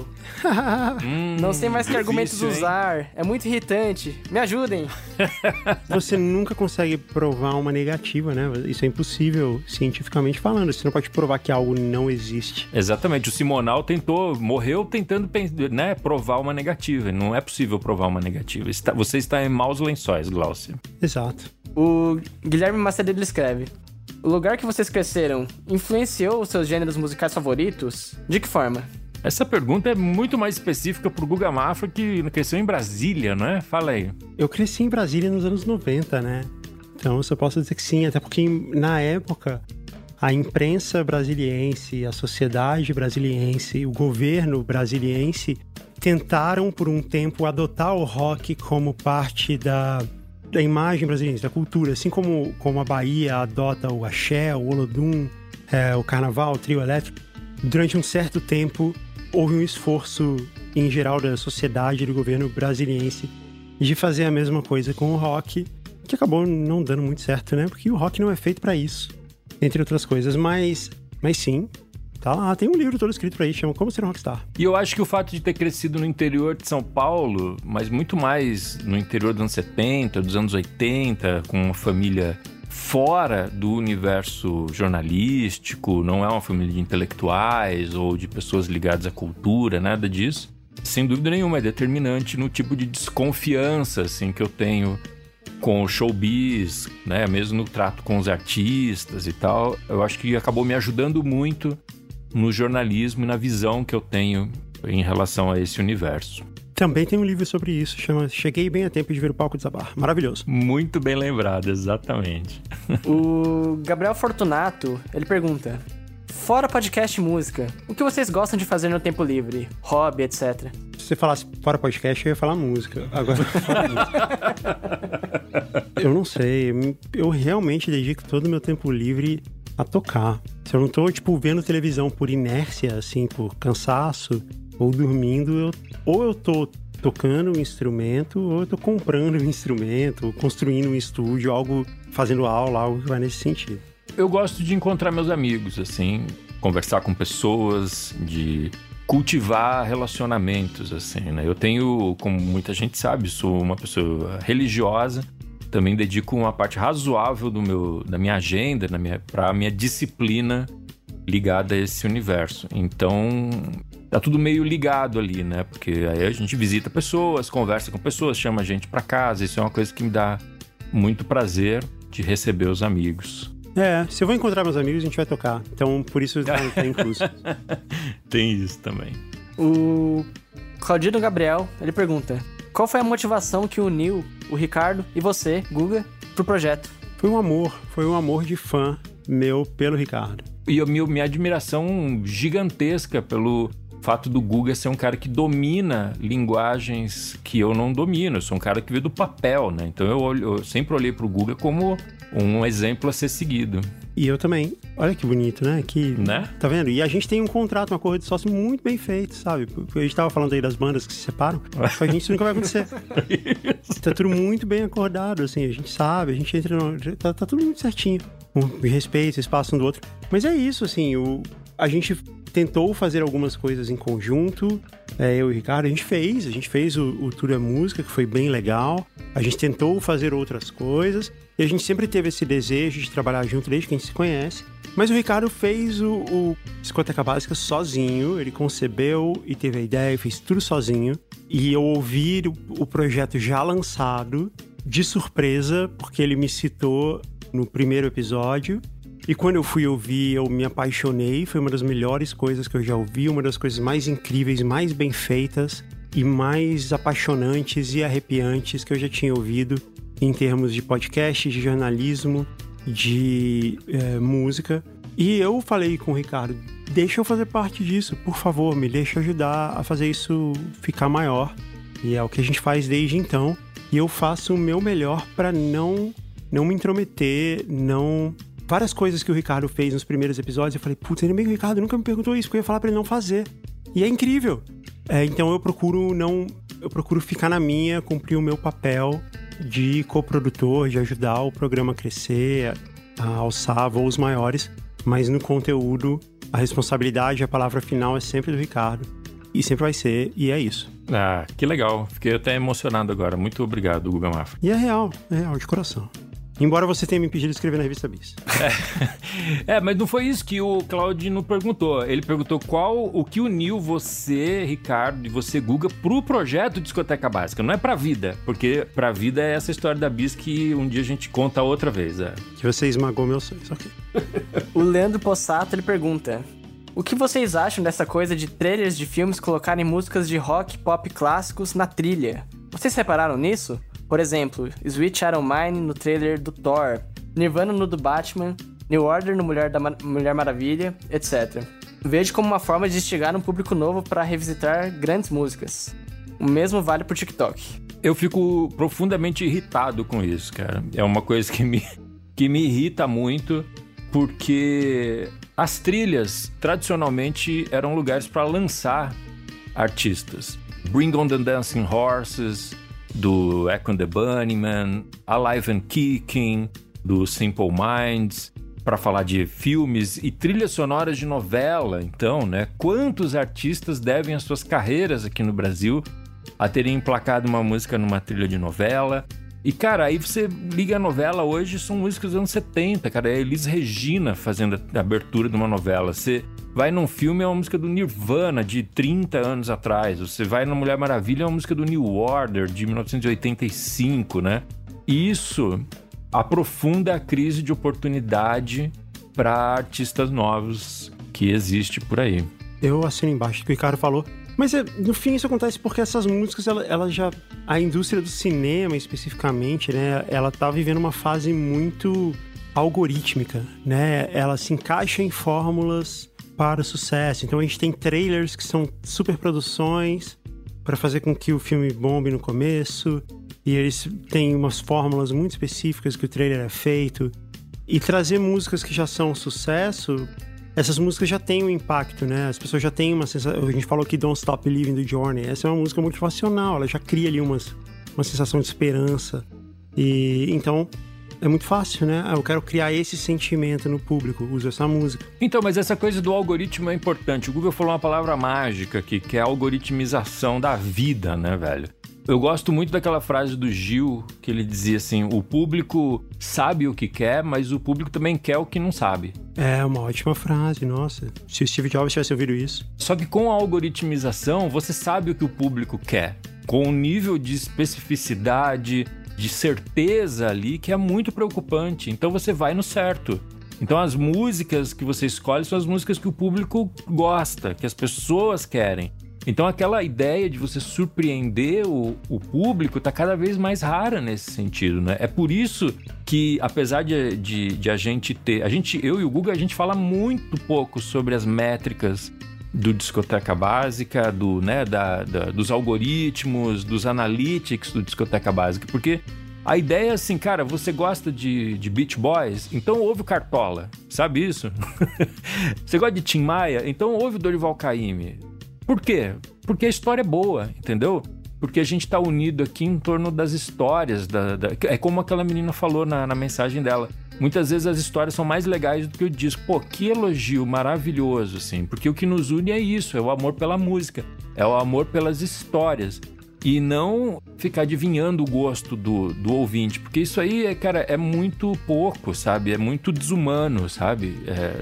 Não sei mais que argumentos usar. É muito irritante. Me ajudem. Você nunca consegue provar uma negativa, né? Isso é impossível cientificamente falando. Você não pode provar que algo não existe. Exatamente. O Simonal morreu tentando, né, provar uma negativa. Não é possível provar uma negativa. Você está em maus lençóis, Gláucia. Exato. O Guilherme Macedo escreve: o lugar que vocês cresceram influenciou os seus gêneros musicais favoritos? De que forma? Essa pergunta é muito mais específica pro Guga Mafra, que cresceu em Brasília, não é? Fala aí. Eu cresci em Brasília nos anos 90, né? Então eu só posso dizer que sim, até porque na época a imprensa brasiliense, a sociedade brasiliense, o governo brasiliense tentaram por um tempo adotar o rock como parte da imagem brasileira, da cultura, assim como a Bahia adota o axé, o olodum, o carnaval, o trio elétrico. Durante um certo tempo, houve um esforço, em geral, da sociedade e do governo brasiliense de fazer a mesma coisa com o rock, que acabou não dando muito certo, né? Porque o rock não é feito pra isso, entre outras coisas. Mas sim, tá lá, tem um livro todo escrito pra isso, chama Como Ser um Rockstar. E eu acho que o fato de ter crescido no interior de São Paulo, mas muito mais no interior dos anos 70, dos anos 80, com uma família fora do universo jornalístico, não é uma família de intelectuais ou de pessoas ligadas à cultura, nada disso. Sem dúvida nenhuma, é determinante no tipo de desconfiança, assim, que eu tenho com o showbiz, né? Mesmo no trato com os artistas e tal. Eu acho que acabou me ajudando muito no jornalismo e na visão que eu tenho em relação a esse universo. Também tem um livro sobre isso, chama Cheguei Bem a Tempo de Ver o Palco Desabar. Maravilhoso. Muito bem lembrado, exatamente. O Gabriel Fortunato, ele pergunta: fora podcast e música, o que vocês gostam de fazer no tempo livre? Hobby, etc. Se você falasse fora podcast, eu ia falar música. Agora, fora música. Eu não sei. Eu realmente dedico todo o meu tempo livre a tocar. Se eu não tô, vendo televisão por inércia, assim, por cansaço, ou dormindo, ou eu tô tocando um instrumento, ou eu tô comprando um instrumento, ou construindo um estúdio, fazendo aula, algo que vai nesse sentido. Eu gosto de encontrar meus amigos, assim, conversar com pessoas, de cultivar relacionamentos, assim, né? Eu tenho, como muita gente sabe, sou uma pessoa religiosa, também dedico uma parte razoável da minha agenda, pra minha disciplina ligada a esse universo. Então, tá tudo meio ligado ali, né? Porque aí a gente visita pessoas, conversa com pessoas, chama a gente pra casa. Isso é uma coisa que me dá muito prazer de receber os amigos. Se eu vou encontrar meus amigos, a gente vai tocar. Então, por isso tá incluso. Tem isso também. O Claudino Gabriel, ele pergunta: qual foi a motivação que uniu o Ricardo e você, Guga, pro projeto? Foi um amor de fã meu pelo Ricardo. E a minha admiração gigantesca pelo fato do Guga ser um cara que domina linguagens que eu não domino. Eu sou um cara que veio do papel, né? Então eu sempre olhei pro Guga como um exemplo a ser seguido. E eu também. Olha que bonito, né? Tá vendo? E a gente tem um contrato, um acordo de sócio muito bem feito, sabe? A gente tava falando aí das bandas que se separam. Com a gente isso nunca vai acontecer. Tá tudo muito bem acordado, assim. A gente sabe, a gente entra tá tudo muito certinho. Com respeito, espaço um do outro. Mas é isso, assim. A gente tentou fazer algumas coisas em conjunto. Eu e o Ricardo, a gente fez o Tudo é Música, que foi bem legal. A gente tentou fazer outras coisas. E a gente sempre teve esse desejo de trabalhar junto desde que a gente se conhece. Mas o Ricardo fez o Discoteca Básica sozinho. Ele concebeu e teve a ideia, fez tudo sozinho. E eu ouvi o projeto já lançado, de surpresa, porque ele me citou no primeiro episódio. E quando eu fui ouvir, eu me apaixonei. Foi uma das melhores coisas que eu já ouvi, uma das coisas mais incríveis, mais bem feitas e mais apaixonantes e arrepiantes que eu já tinha ouvido em termos de podcast, de jornalismo, de música. E eu falei com o Ricardo, deixa eu fazer parte disso, por favor, me deixa ajudar a fazer isso ficar maior. E é o que a gente faz desde então. E eu faço o meu melhor para não me intrometer, Várias coisas que o Ricardo fez nos primeiros episódios, eu falei, putz, ainda bem que o Ricardo nunca me perguntou isso, porque eu ia falar pra ele não fazer. E é incrível. Então eu procuro ficar na minha, cumprir o meu papel de coprodutor, de ajudar o programa a crescer, a alçar voos maiores. Mas no conteúdo, a responsabilidade, a palavra final é sempre do Ricardo. E sempre vai ser, e é isso. Ah, que legal. Fiquei até emocionado agora. Muito obrigado, Guga Mafra. E é real, de coração. Embora você tenha me pedido escrever na revista Bis. Mas não foi isso que o Claudino perguntou. Ele perguntou o que uniu você, Ricardo, e você, Guga, pro projeto Discoteca Básica. Não é pra vida, porque pra vida é essa história da Bis que um dia a gente conta outra vez. Que você esmagou meus sonhos, ok. O Leandro Possato, ele pergunta: o que vocês acham dessa coisa de trailers de filmes colocarem músicas de rock pop clássicos na trilha? Vocês repararam nisso? Por exemplo, Sweet Child O' Mine no trailer do Thor, Nirvana no do Batman, New Order no Mulher Maravilha, etc. Vejo como uma forma de instigar um público novo para revisitar grandes músicas. O mesmo vale pro TikTok. Eu fico profundamente irritado com isso, cara. É uma coisa que me irrita muito, porque as trilhas, tradicionalmente, eram lugares para lançar artistas. Bring on the Dancing Horses, do Echo and the Bunnymen, Alive and Kicking, do Simple Minds, para falar de filmes e trilhas sonoras de novela. Então, né, quantos artistas devem as suas carreiras aqui no Brasil a terem emplacado uma música numa trilha de novela? E, cara, aí você liga a novela hoje, são músicas dos anos 70, cara. É a Elis Regina fazendo a abertura de uma novela. Você vai num filme, é uma música do Nirvana, de 30 anos atrás. Você vai na Mulher Maravilha, é uma música do New Order, de 1985, né? E isso aprofunda a crise de oportunidade para artistas novos que existe por aí. Eu assino embaixo do que o Ricardo falou. Mas, no fim, isso acontece porque essas músicas, ela já... A indústria do cinema, especificamente, né? Ela tá vivendo uma fase muito algorítmica, né? Ela se encaixa em fórmulas para o sucesso. Então, a gente tem trailers que são superproduções para fazer com que o filme bombe no começo. E eles têm umas fórmulas muito específicas que o trailer é feito. E trazer músicas que já são um sucesso... Essas músicas já têm um impacto, né? As pessoas já têm uma sensação... A gente falou aqui Don't Stop Believing do Journey. Essa é uma música motivacional. Ela já cria ali uma sensação de esperança. E então, é muito fácil, né? Eu quero criar esse sentimento no público. Uso essa música. Então, mas essa coisa do algoritmo é importante. O Google falou uma palavra mágica aqui, que é a algoritmização da vida, né, velho? Eu gosto muito daquela frase do Gil, que ele dizia assim, o público sabe o que quer, mas o público também quer o que não sabe. É uma ótima frase, nossa. Se o Steve Jobs tivesse ouvido isso. Só que com a algoritmização, você sabe o que o público quer. Com um nível de especificidade, de certeza ali, que é muito preocupante. Então você vai no certo. Então as músicas que você escolhe são as músicas que o público gosta, que as pessoas querem. Então aquela ideia de você surpreender o público tá cada vez mais rara nesse sentido, né? É por isso que, apesar de a gente ter... eu e o Guga, a gente fala muito pouco sobre as métricas do Discoteca Básica, dos algoritmos, dos analytics do Discoteca Básica, porque a ideia é assim, cara, você gosta de Beach Boys? Então ouve o Cartola, sabe isso? Você gosta de Tim Maia? Então ouve o Dorival Caymmi. Por quê? Porque a história é boa, entendeu? Porque a gente tá unido aqui em torno das histórias. É como aquela menina falou na mensagem dela. Muitas vezes as histórias são mais legais do que o disco. Pô, que elogio maravilhoso, assim. Porque o que nos une é isso, é o amor pela música. É o amor pelas histórias. E não ficar adivinhando o gosto do ouvinte. Porque isso aí, cara, é muito pouco, sabe? É muito desumano, sabe?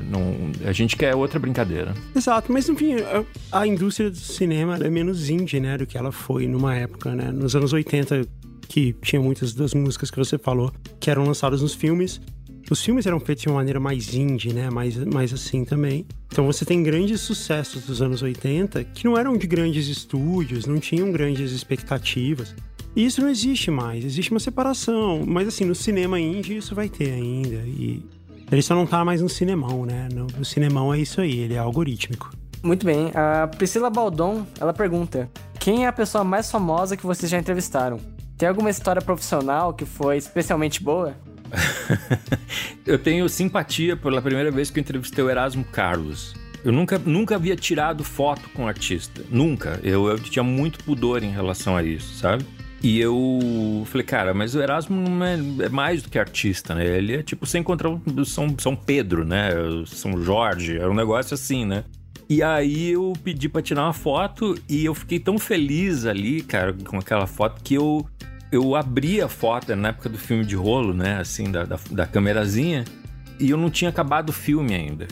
A gente quer outra brincadeira. Exato, mas enfim, a indústria do cinema é menos indie, né? Do que ela foi numa época, né? Nos anos 80, que tinha muitas das músicas que você falou, que eram lançadas nos filmes. os filmes eram feitos de uma maneira mais indie, né? Mais assim também. Então você tem grandes sucessos dos anos 80 que não eram de grandes estúdios, não tinham grandes expectativas. E isso não existe mais, existe uma separação. Mas assim, no cinema indie isso vai ter ainda. E ele só não tá mais no cinemão, né? No cinemão é isso aí, ele é algorítmico. Muito bem, a Priscila Baldon, ela pergunta: quem é a pessoa mais famosa que vocês já entrevistaram? Tem alguma história profissional que foi especialmente boa? Eu tenho simpatia pela primeira vez que eu entrevistei o Erasmo Carlos. Eu nunca havia tirado foto com artista. Nunca. Eu tinha muito pudor em relação a isso, sabe? E eu falei, cara, mas o Erasmo não é mais do que artista, né? Ele é tipo, você encontrar o São Pedro, né? São Jorge, era um negócio assim, né? E aí eu pedi pra tirar uma foto e eu fiquei tão feliz ali, cara, com aquela foto que eu abri a foto na época do filme de rolo, né? Assim, da câmerazinha, e eu não tinha acabado o filme ainda.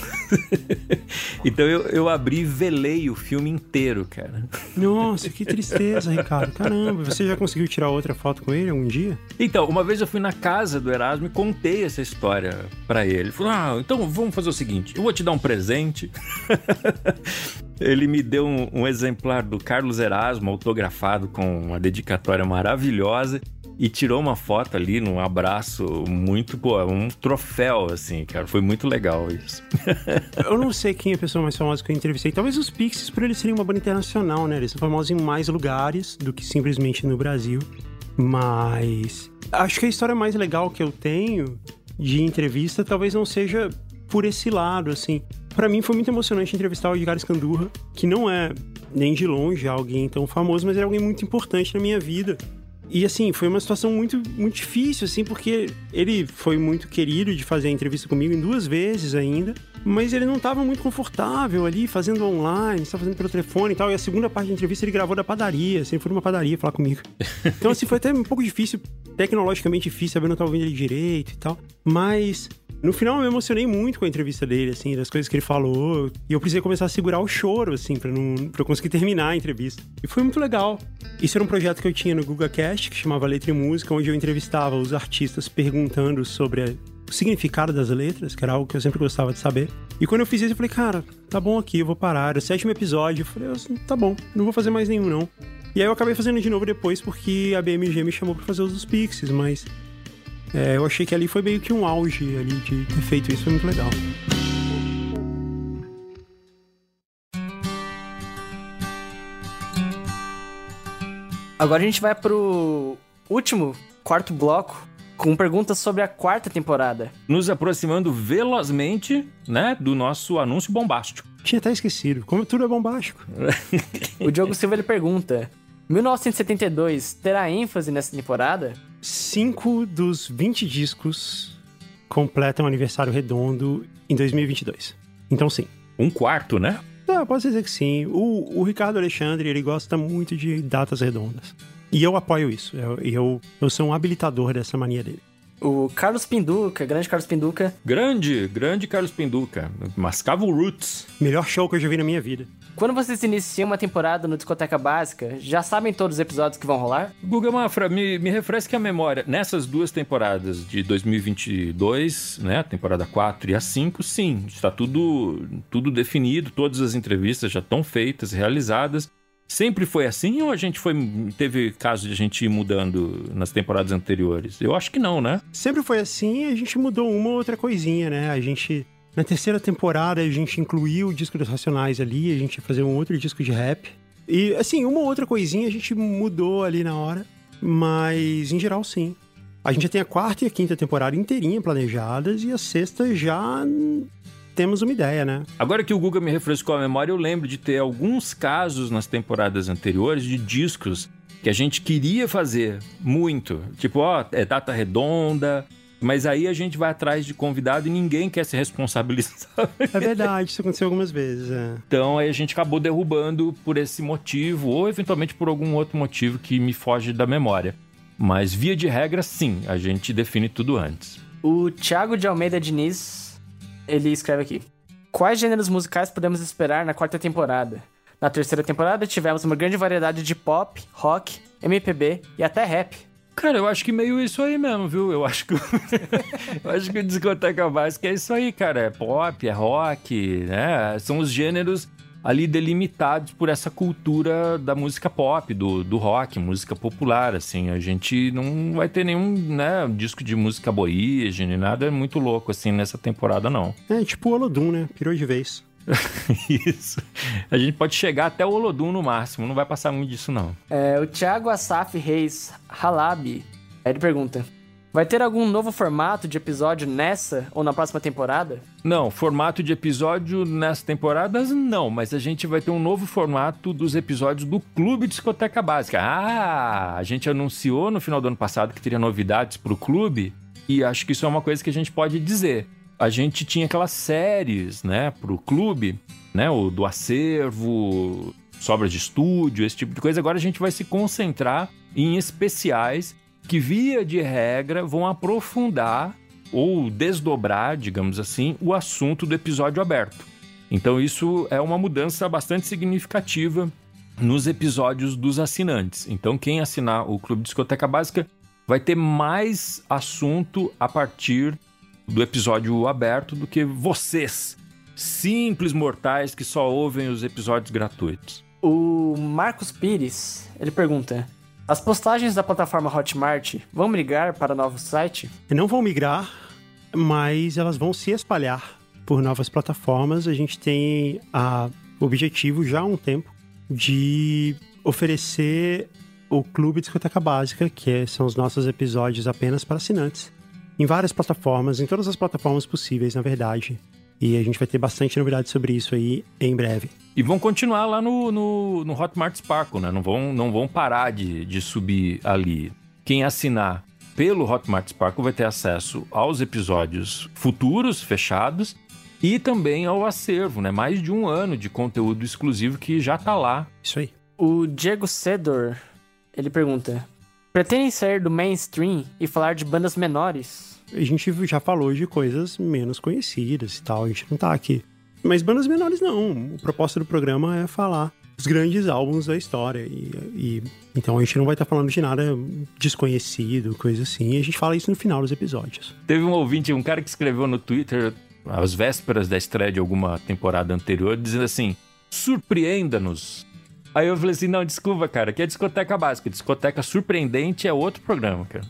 Então eu abri e velei o filme inteiro, cara. Nossa, que tristeza, Ricardo. Caramba, você já conseguiu tirar outra foto com ele algum dia? Então, uma vez eu fui na casa do Erasmo e contei essa história pra ele. Ele falou, então vamos fazer o seguinte, eu vou te dar um presente. Ele me deu um exemplar do Carlos Erasmo, autografado com uma dedicatória maravilhosa, e tirou uma foto ali num abraço muito, um troféu, assim, cara. Foi muito legal isso. Eu não sei quem é a pessoa mais famosa que eu entrevistei. Talvez os Pixies, por eles serem uma banda internacional, né? Eles são famosos em mais lugares do que simplesmente no Brasil. Mas acho que a história mais legal que eu tenho de entrevista talvez não seja por esse lado, assim. Pra mim foi muito emocionante entrevistar o Edgar Scandurra, que não é nem de longe alguém tão famoso, mas é alguém muito importante na minha vida. E assim, foi uma situação muito, muito difícil, assim, porque ele foi muito querido de fazer a entrevista comigo em 2 vezes ainda, mas ele não estava muito confortável ali, fazendo online, estava fazendo pelo telefone e tal, e a segunda parte da entrevista ele gravou da padaria, assim, ele foi numa padaria falar comigo. Então, assim, foi até um pouco difícil, tecnologicamente difícil, saber não estar ouvindo ele direito e tal, mas no final eu me emocionei muito com a entrevista dele, assim, das coisas que ele falou, e eu precisei começar a segurar o choro, assim, pra eu conseguir terminar a entrevista. E foi muito legal. Isso era um projeto que eu tinha no GugaCast, que chamava Letra e Música, onde eu entrevistava os artistas perguntando sobre o significado das letras, que era algo que eu sempre gostava de saber. E quando eu fiz isso, eu falei, cara, tá bom aqui, eu vou parar. Era o 7º episódio, eu falei, tá bom, não vou fazer mais nenhum, não. E aí eu acabei fazendo de novo depois, porque a BMG me chamou pra fazer os dos Pixies, mas eu achei que ali foi meio que um auge ali de ter feito isso, foi muito legal. Agora a gente vai pro último, 4º bloco, com perguntas sobre a 4ª temporada. Nos aproximando velozmente, né, do nosso anúncio bombástico. Tinha até esquecido, como tudo é bombástico. O Diogo Silva, ele pergunta: 1972 terá ênfase nessa temporada? 5 dos 20 discos completam aniversário redondo em 2022. Então sim. 1/4, né? Posso dizer que sim. O Ricardo Alexandre, ele gosta muito de datas redondas. E eu apoio isso. Eu sou um habilitador dessa mania dele. O Carlos Pinduca, grande Carlos Pinduca. Grande Carlos Pinduca. Mascava o Roots. Melhor show que eu já vi na minha vida. Quando vocês iniciam uma temporada no Discoteca Básica, já sabem todos os episódios que vão rolar? Guga Mafra, me refresque a memória. Nessas 2 temporadas de 2022, né, a temporada 4 e a 5, sim, está tudo definido, todas as entrevistas já estão feitas, realizadas. Sempre foi assim ou a gente teve caso de a gente ir mudando nas temporadas anteriores? Eu acho que não, né? Sempre foi assim, a gente mudou uma ou outra coisinha, né? Na 3ª temporada, a gente incluiu o disco dos Racionais ali, a gente ia fazer um outro disco de rap. E, assim, uma ou outra coisinha a gente mudou ali na hora, mas, em geral, sim. A gente já tem a 4ª e a 5ª temporada inteirinha planejadas e a 6ª já temos uma ideia, né? Agora que o Guga me refrescou a memória, eu lembro de ter alguns casos nas temporadas anteriores de discos que a gente queria fazer muito. Tipo, é data redonda... Mas aí a gente vai atrás de convidado e ninguém quer se responsabilizar. É verdade, isso aconteceu algumas vezes. Então aí a gente acabou derrubando por esse motivo, ou eventualmente por algum outro motivo que me foge da memória. Mas via de regra, sim, a gente define tudo antes. O Thiago de Almeida Diniz, ele escreve aqui: quais gêneros musicais podemos esperar na 4ª temporada? Na 3ª temporada tivemos uma grande variedade de pop, rock, MPB e até rap. Cara, eu acho que meio isso aí mesmo, viu? Eu acho que o Discoteca Básica é isso aí, cara. É pop, é rock, né? São os gêneros ali delimitados por essa cultura da música pop, do rock, música popular, assim. A gente não vai ter nenhum, né, disco de música aborígene, nada muito louco, assim, nessa temporada, não. É tipo o Olodum, né? Pirou de vez. Isso. A gente pode chegar até o Olodum no máximo, não vai passar muito disso, não. O Thiago Asaf Reis Halabi, ele pergunta: vai ter algum novo formato de episódio nessa ou na próxima temporada? Não, formato de episódio nessa temporada não, mas a gente vai ter um novo formato dos episódios do Clube Discoteca Básica. A gente anunciou no final do ano passado que teria novidades pro clube e acho que isso é uma coisa que a gente pode dizer. A gente tinha aquelas séries, né, pro clube, né, o do acervo, sobras de estúdio, esse tipo de coisa. Agora a gente vai se concentrar em especiais que, via de regra, vão aprofundar ou desdobrar, digamos assim, o assunto do episódio aberto. Então isso é uma mudança bastante significativa nos episódios dos assinantes. Então quem assinar o Clube Discoteca Básica vai ter mais assunto a partir do episódio aberto do que vocês, simples mortais que só ouvem os episódios gratuitos. O Marcos Pires, ele pergunta: as postagens da plataforma Hotmart vão migrar para o novo site? Não vão migrar, mas elas vão se espalhar por novas plataformas. A gente tem o objetivo já há um tempo de oferecer o Clube Discoteca Básica, que são os nossos episódios apenas para assinantes, em várias plataformas, em todas as plataformas possíveis, na verdade. E a gente vai ter bastante novidade sobre isso aí em breve. E vão continuar lá no Hotmart Sparkle, né? Não vão parar de subir ali. Quem assinar pelo Hotmart Sparkle vai ter acesso aos episódios futuros, fechados, e também ao acervo, né? Mais de um ano de conteúdo exclusivo que já tá lá. Isso aí. O Diego Cedor, ele pergunta: pretendem sair do mainstream e falar de bandas menores? A gente já falou de coisas menos conhecidas e tal, a gente não tá aqui. Mas bandas menores não. A proposta do programa é falar os grandes álbuns da história. Então a gente não vai estar falando de nada desconhecido, coisa assim. E a gente fala isso no final dos episódios. Teve um ouvinte, um cara que escreveu no Twitter, às vésperas da estreia de alguma temporada anterior, dizendo assim: surpreenda-nos. Aí eu falei assim: não, desculpa, cara, que é Discoteca Básica. Discoteca Surpreendente é outro programa, cara.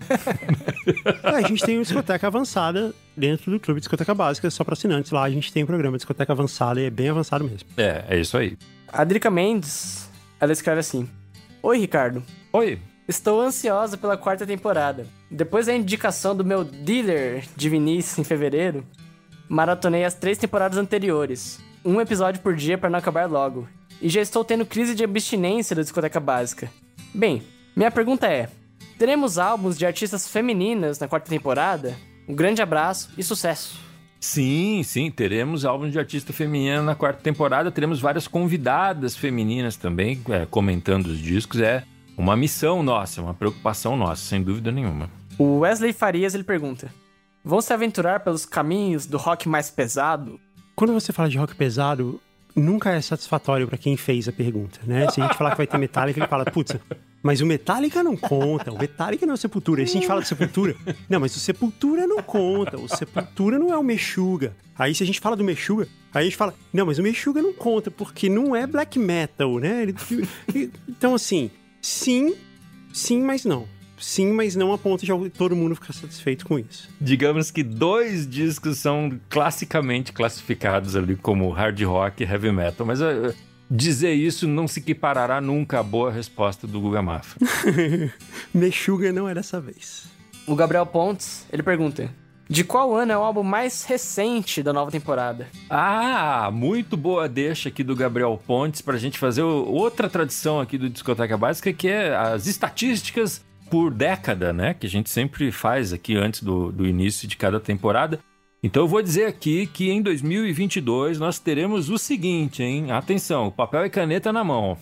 A gente tem uma Discoteca Avançada dentro do Clube Discoteca Básica, só para assinantes. Lá a gente tem um programa de Discoteca Avançada e é bem avançado mesmo. É isso aí. A Drica Mendes, ela escreve assim: oi, Ricardo. Oi. Estou ansiosa pela 4ª temporada. Depois da indicação do meu dealer de Vinícius em fevereiro, maratonei as 3 temporadas anteriores. Um episódio por dia para não acabar logo. E já estou tendo crise de abstinência da Discoteca Básica. Bem, minha pergunta é: teremos álbuns de artistas femininas na 4ª temporada? Um grande abraço e sucesso! Sim, teremos álbuns de artista feminina na 4ª temporada. Teremos várias convidadas femininas também comentando os discos. É uma missão nossa, uma preocupação nossa, sem dúvida nenhuma. O Wesley Farias, ele pergunta: vão se aventurar pelos caminhos do rock mais pesado? Quando você fala de rock pesado, nunca é satisfatório pra quem fez a pergunta, né? Se a gente falar que vai ter Metallica, ele fala: putz, mas o Metallica não conta, o Metallica não é o Sepultura. E se a gente fala de Sepultura, não, mas o Sepultura não conta, o Sepultura não é o Meshuggah. Aí se a gente fala do Meshuggah, aí a gente fala: não, mas o Meshuggah não conta, porque não é black metal, né? Então assim, sim, mas não. Sim, mas não a ponto de todo mundo ficar satisfeito com isso. Digamos que 2 discos são classicamente classificados ali como hard rock e heavy metal, mas dizer isso não se equiparará nunca à boa resposta do Guga Mafra. Meshuggah não é dessa vez. O Gabriel Pontes, ele pergunta: de qual ano é o álbum mais recente da nova temporada? Muito boa deixa aqui do Gabriel Pontes pra gente fazer outra tradição aqui do Discoteca Básica, que é as estatísticas por década, né? Que a gente sempre faz aqui antes do início de cada temporada. Então eu vou dizer aqui que em 2022 nós teremos o seguinte, hein? Atenção, papel e caneta na mão.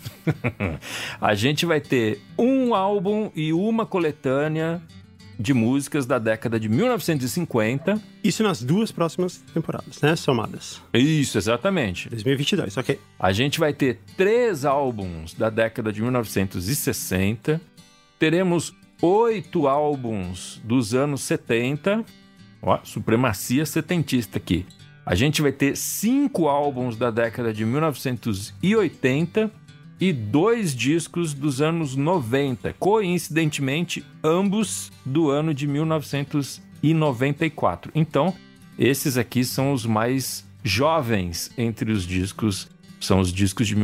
A gente vai ter um álbum e uma coletânea de músicas da década de 1950. Isso nas 2 próximas temporadas, né? Somadas. Isso, exatamente. 2022, ok. A gente vai ter 3 álbuns da década de 1960. Teremos 8 álbuns dos anos 70. Ó, supremacia setentista aqui. A gente vai ter 5 álbuns da década de 1980 e 2 discos dos anos 90. Coincidentemente, ambos do ano de 1994. Então, esses aqui são os mais jovens entre os discos. São os discos de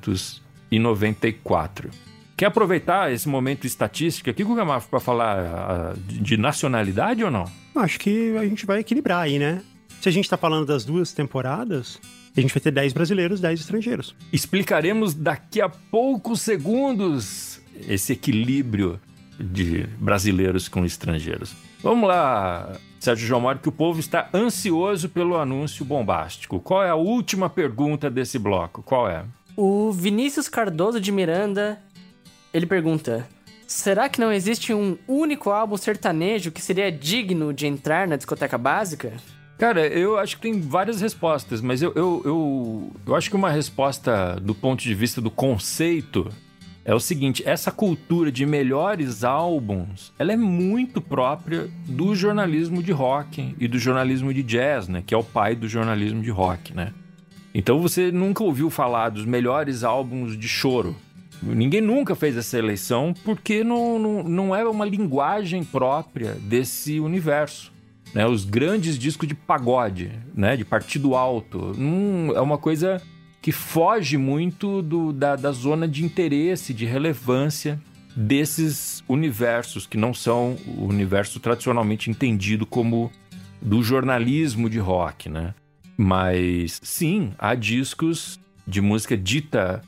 1994. Quer aproveitar esse momento estatístico aqui, Guga Mafra, para falar de nacionalidade ou não? Acho que a gente vai equilibrar aí, né? Se a gente está falando das 2 temporadas, a gente vai ter 10 brasileiros, 10 estrangeiros. Explicaremos daqui a poucos segundos esse equilíbrio de brasileiros com estrangeiros. Vamos lá, Sérgio João Mori, que o povo está ansioso pelo anúncio bombástico. Qual é a última pergunta desse bloco? Qual é? O Vinícius Cardoso de Miranda, ele pergunta: será que não existe um único álbum sertanejo que seria digno de entrar na discoteca básica? Cara, eu acho que tem várias respostas, mas eu acho que uma resposta do ponto de vista do conceito é o seguinte: essa cultura de melhores álbuns, ela é muito própria do jornalismo de rock e do jornalismo de jazz, né? Que é o pai do jornalismo de rock, né? Então você nunca ouviu falar dos melhores álbuns de choro. Ninguém nunca fez essa eleição porque não é uma linguagem própria desse universo. Né, os grandes discos de pagode, né, de partido alto, é uma coisa que foge muito da zona de interesse, de relevância desses universos, que não são o universo tradicionalmente entendido como do jornalismo de rock, né? Mas, sim, há discos de música dita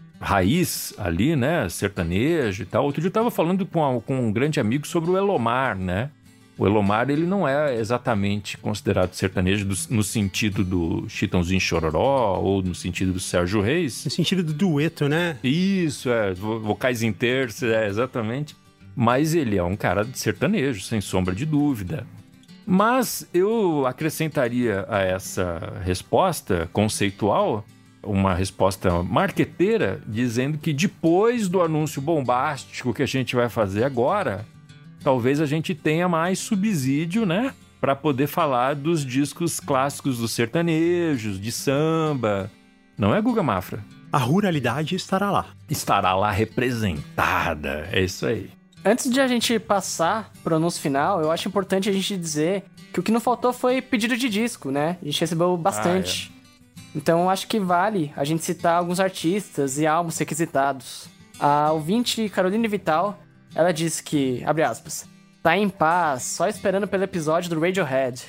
raiz ali, né, sertanejo e tal. Outro dia eu estava falando com um grande amigo sobre o Elomar, né? O Elomar, ele não é exatamente considerado sertanejo no sentido do Chitãozinho Chororó ou no sentido do Sérgio Reis. No sentido do dueto, né? Isso, vocais em terço, exatamente. Mas ele é um cara de sertanejo, sem sombra de dúvida. Mas eu acrescentaria a essa resposta conceitual uma resposta marqueteira, dizendo que depois do anúncio bombástico que a gente vai fazer agora, talvez a gente tenha mais subsídio, né? Para poder falar dos discos clássicos dos sertanejos, de samba. Não é, Guga Mafra? A ruralidade estará lá. Estará lá representada. É isso aí. Antes de a gente passar pro anúncio final, eu acho importante a gente dizer que o que não faltou foi pedido de disco, né? A gente recebeu bastante. Então, acho que vale a gente citar alguns artistas e álbuns requisitados. A ouvinte Caroline Vital, ela disse que, abre aspas, tá em paz, só esperando pelo episódio do Radiohead.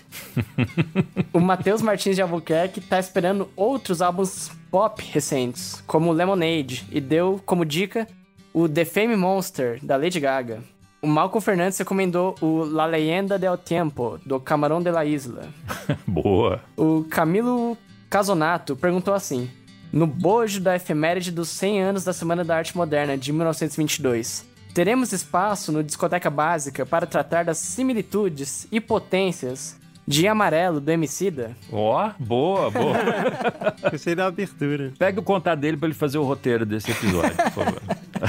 O Matheus Martins de Albuquerque tá esperando outros álbuns pop recentes, como Lemonade, e deu como dica o The Fame Monster, da Lady Gaga. O Malcolm Fernandes recomendou o La Leyenda del Tiempo, do Camarón de la Isla. Boa! O Camilo Casonato perguntou assim: no bojo da efeméride dos 100 anos da Semana da Arte Moderna de 1922, teremos espaço no Discoteca Básica para tratar das similitudes e potências de Amarelo do Emicida? Ó, boa. Gostei da abertura. Pega o contato dele para ele fazer o roteiro desse episódio, por favor.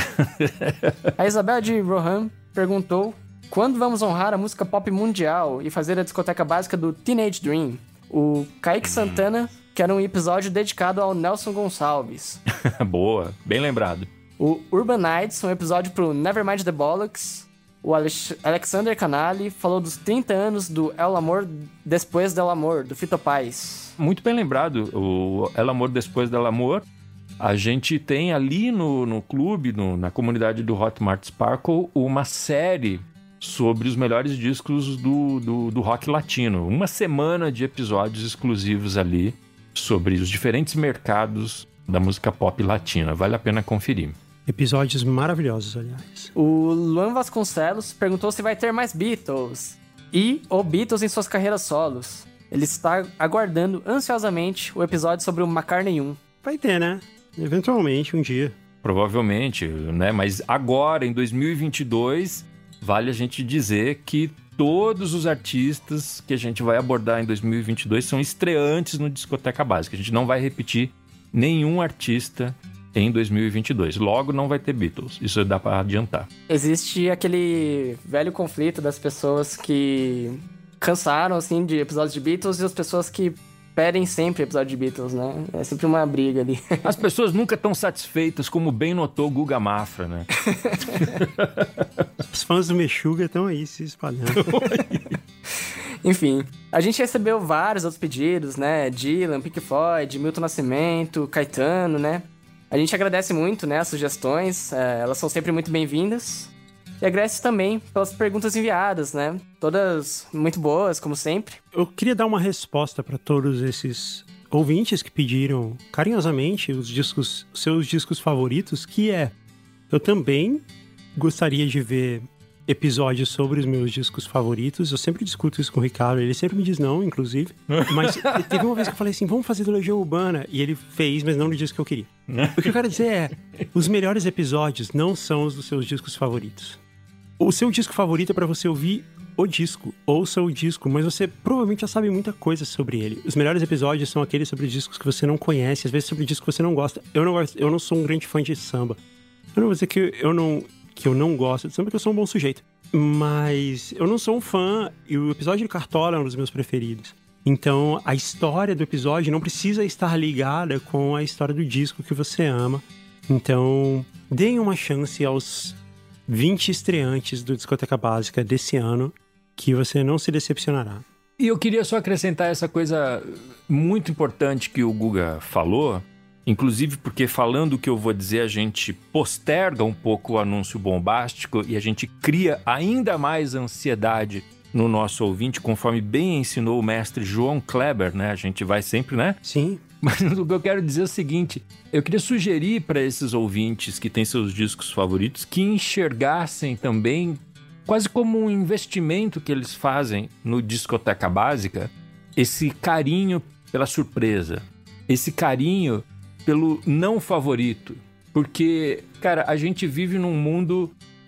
A Isabel de Rohan perguntou: quando vamos honrar a música pop mundial e fazer a Discoteca Básica do Teenage Dream? O Kaique Santana quer um episódio dedicado ao Nelson Gonçalves. Boa, bem lembrado. O Urban Nights, um episódio pro Nevermind the Bollocks. O Alexander Canali falou dos 30 anos do El Amor Después del Amor, do Fito Paz. Muito bem lembrado, o El Amor Después del Amor. A gente tem ali no clube, na comunidade do Hotmart Sparkle, uma série sobre os melhores discos do rock latino. Uma semana de episódios exclusivos ali sobre os diferentes mercados da música pop latina. Vale a pena conferir. Episódios maravilhosos, aliás. O Luan Vasconcelos perguntou se vai ter mais Beatles ou Beatles em suas carreiras solos. Ele está aguardando ansiosamente o episódio sobre o McCartney 1. Vai ter, né? Eventualmente, um dia. Provavelmente, né? Mas agora, em 2022, vale a gente dizer que todos os artistas que a gente vai abordar em 2022 são estreantes no Discoteca Básica. A gente não vai repetir nenhum artista em 2022. Logo, não vai ter Beatles. Isso dá pra adiantar. Existe aquele velho conflito das pessoas que cansaram, assim, de episódios de Beatles e as pessoas que pedem sempre episódio de Beatles, né? É sempre uma briga ali. As pessoas nunca estão satisfeitas, como bem notou Guga Mafra, né? Os fãs do Meshuggah estão aí se espalhando. Enfim, a gente recebeu vários outros pedidos, né? Dylan, Pink Floyd, Milton Nascimento, Caetano, né? A gente agradece muito, né, as sugestões, elas são sempre muito bem-vindas. E agradece também pelas perguntas enviadas, né? Todas muito boas, como sempre. Eu queria dar uma resposta para todos esses ouvintes que pediram carinhosamente seus discos favoritos, que eu também gostaria de ver episódios sobre os meus discos favoritos. Eu sempre discuto isso com o Ricardo, ele sempre me diz não, inclusive. Mas teve uma vez que eu falei assim, vamos fazer do Legião Urbana, e ele fez, mas não no disco que eu queria. O que eu quero dizer os melhores episódios não são os dos seus discos favoritos. O seu disco favorito é pra você ouvir o disco, ouça o disco, mas você provavelmente já sabe muita coisa sobre ele. Os melhores episódios são aqueles sobre discos que você não conhece, às vezes sobre discos que você não gosta. Eu não sou um grande fã de samba. Eu não vou dizer que eu não gosto de samba, porque eu sou um bom sujeito. Mas eu não sou um fã, e o episódio de Cartola é um dos meus preferidos. Então, a história do episódio não precisa estar ligada com a história do disco que você ama. Então, deem uma chance aos 20 estreantes do Discoteca Básica desse ano, que você não se decepcionará. E eu queria só acrescentar essa coisa muito importante que o Guga falou, inclusive porque falando o que eu vou dizer, a gente posterga um pouco o anúncio bombástico e a gente cria ainda mais ansiedade no nosso ouvinte, conforme bem ensinou o mestre João Kleber, né? A gente vai sempre, né? Sim. Mas o que eu quero dizer é o seguinte, eu queria sugerir para esses ouvintes que têm seus discos favoritos que enxergassem também, quase como um investimento que eles fazem no Discoteca Básica, esse carinho pela surpresa, esse carinho pelo não favorito. Porque, cara, a gente vive num mundo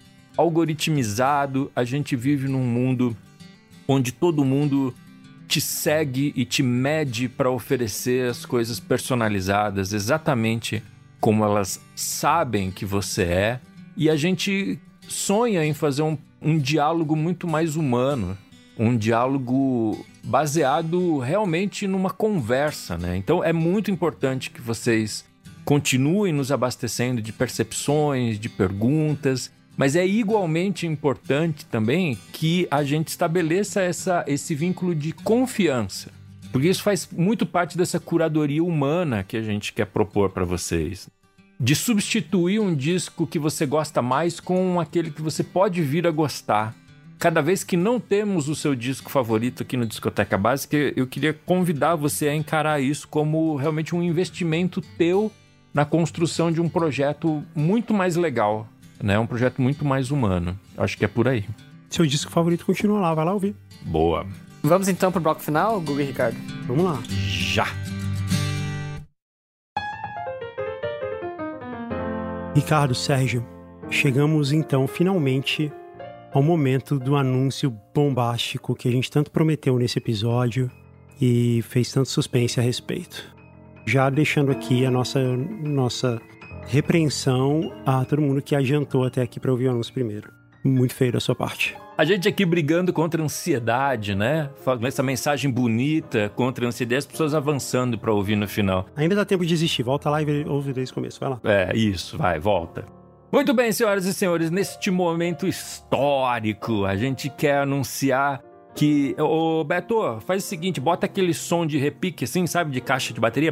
algoritmizado, a gente vive num mundo onde todo mundo te segue e te mede para oferecer as coisas personalizadas exatamente como elas sabem que você é. E a gente sonha em fazer um diálogo muito mais humano, um diálogo baseado realmente numa conversa, né? Então é muito importante que vocês continuem nos abastecendo de percepções, de perguntas, mas é igualmente importante também que a gente estabeleça esse vínculo de confiança, porque isso faz muito parte dessa curadoria humana que a gente quer propor para vocês. De substituir um disco que você gosta mais com aquele que você pode vir a gostar. Cada vez que não temos o seu disco favorito aqui no Discoteca Básica, eu queria convidar você a encarar isso como realmente um investimento teu na construção de um projeto muito mais legal, né? Um projeto muito mais humano. Acho que é por aí. Seu disco favorito continua lá, vai lá ouvir. Boa. Vamos então pro bloco final, Guga e Ricardo? Vamos lá. Já! Ricardo, Sérgio, chegamos então finalmente ao momento do anúncio bombástico que a gente tanto prometeu nesse episódio e fez tanto suspense a respeito. Já deixando aqui a nossa repreensão a todo mundo que adiantou até aqui para ouvir o anúncio primeiro. Muito feio da sua parte. A gente aqui brigando contra a ansiedade, né? Essa mensagem bonita contra a ansiedade, as pessoas avançando para ouvir no final. Ainda dá tempo de desistir. Volta lá e ouve desde o começo. Vai lá. É, isso. Vai, volta. Muito bem, senhoras e senhores. Neste momento histórico, a gente quer anunciar que... Ô, Beto, faz o seguinte, bota aquele som de repique, assim, sabe? De caixa de bateria.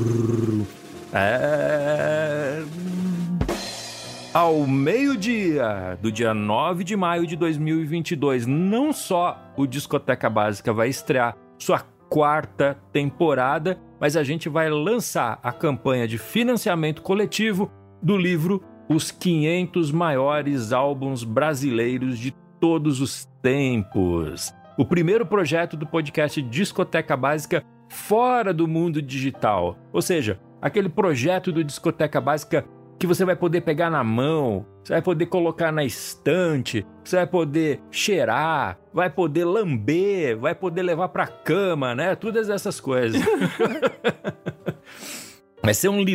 Ao meio-dia do dia 9 de maio de 2022, não só o Discoteca Básica vai estrear sua 4ª temporada, mas a gente vai lançar a campanha de financiamento coletivo do livro Os 500 Maiores Álbuns Brasileiros de Todos os Tempos. O primeiro projeto do podcast Discoteca Básica fora do mundo digital. Ou seja, aquele projeto do Discoteca Básica que você vai poder pegar na mão, você vai poder colocar na estante, você vai poder cheirar, vai poder lamber, vai poder levar pra cama, né? Todas essas coisas. Vai ser um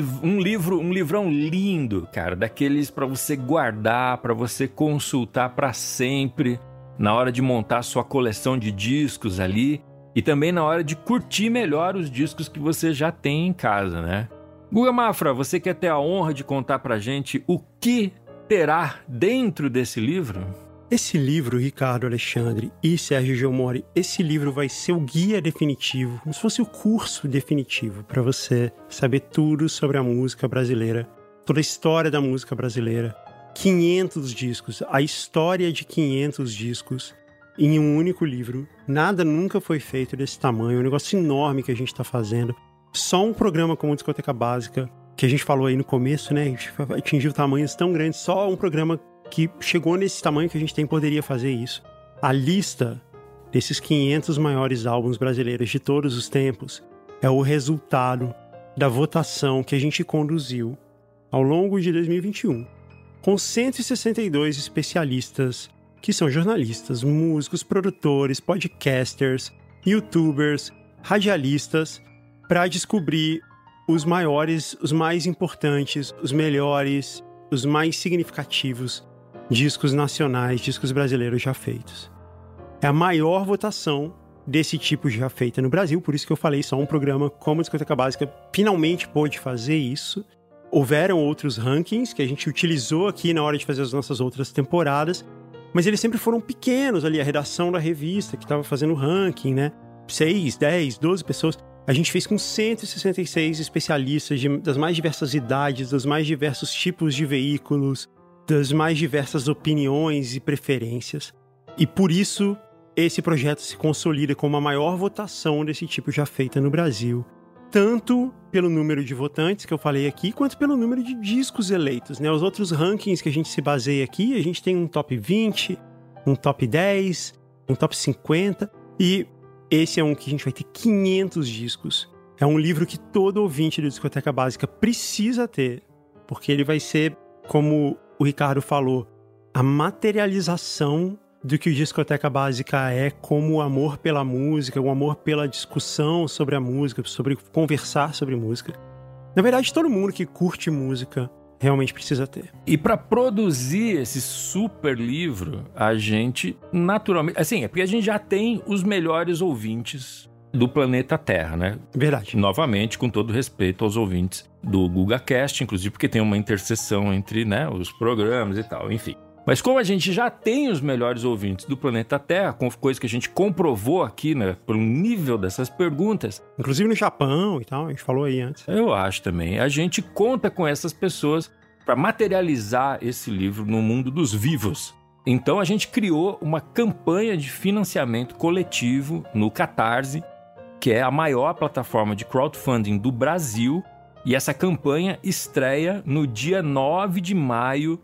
livrão lindo, cara, daqueles para você guardar, para você consultar para sempre, na hora de montar sua coleção de discos ali e também na hora de curtir melhor os discos que você já tem em casa, né? Guga Mafra, você quer ter a honra de contar pra gente o que terá dentro desse livro? Esse livro, Ricardo Alexandre e Sérgio Gilmore, esse livro vai ser o guia definitivo, como se fosse o curso definitivo para você saber tudo sobre a música brasileira, toda a história da música brasileira, 500 discos, a história de 500 discos em um único livro. Nada nunca foi feito desse tamanho, é um negócio enorme que a gente está fazendo. Só um programa como Discoteca Básica, que a gente falou aí no começo, né? A gente atingiu tamanhos tão grandes, só um programa que chegou nesse tamanho que a gente tem poderia fazer isso. A lista desses 500 maiores álbuns brasileiros de todos os tempos é o resultado da votação que a gente conduziu ao longo de 2021, com 162 especialistas, que são jornalistas, músicos, produtores, podcasters, youtubers, radialistas, para descobrir os maiores, os mais importantes, os melhores, os mais significativos discos nacionais, discos brasileiros já feitos. É a maior votação desse tipo já feita no Brasil, por isso que eu falei, só um programa como Discoteca Básica finalmente pôde fazer isso. Houveram outros rankings que a gente utilizou aqui na hora de fazer as nossas outras temporadas, mas eles sempre foram pequenos ali, a redação da revista que estava fazendo o ranking, né? 6, 10, 12 pessoas. A gente fez com 166 especialistas das mais diversas idades, dos mais diversos tipos de veículos, das mais diversas opiniões e preferências. E por isso, esse projeto se consolida como a maior votação desse tipo já feita no Brasil. Tanto pelo número de votantes que eu falei aqui, quanto pelo número de discos eleitos, né? Os outros rankings que a gente se baseia aqui, a gente tem um top 20, um top 10, um top 50 e esse é um que a gente vai ter 500 discos. É um livro que todo ouvinte do Discoteca Básica precisa ter, porque ele vai ser, como o Ricardo falou, a materialização do que o Discoteca Básica é, como o amor pela música, o amor pela discussão sobre a música, sobre conversar sobre música. Na verdade, todo mundo que curte música realmente precisa ter. E para produzir esse super livro, a gente naturalmente... Assim, é porque a gente já tem os melhores ouvintes do planeta Terra, né? Verdade. Novamente, com todo respeito aos ouvintes do GugaCast, inclusive porque tem uma interseção entre, né, os programas e tal, enfim. Mas como a gente já tem os melhores ouvintes do planeta Terra, com coisa que a gente comprovou aqui, né, pelo nível dessas perguntas... Inclusive no Japão e tal, a gente falou aí antes. Eu acho também. A gente conta com essas pessoas para materializar esse livro no mundo dos vivos. Então a gente criou uma campanha de financiamento coletivo no Catarse, que é a maior plataforma de crowdfunding do Brasil, e essa campanha estreia no dia 9 de maio,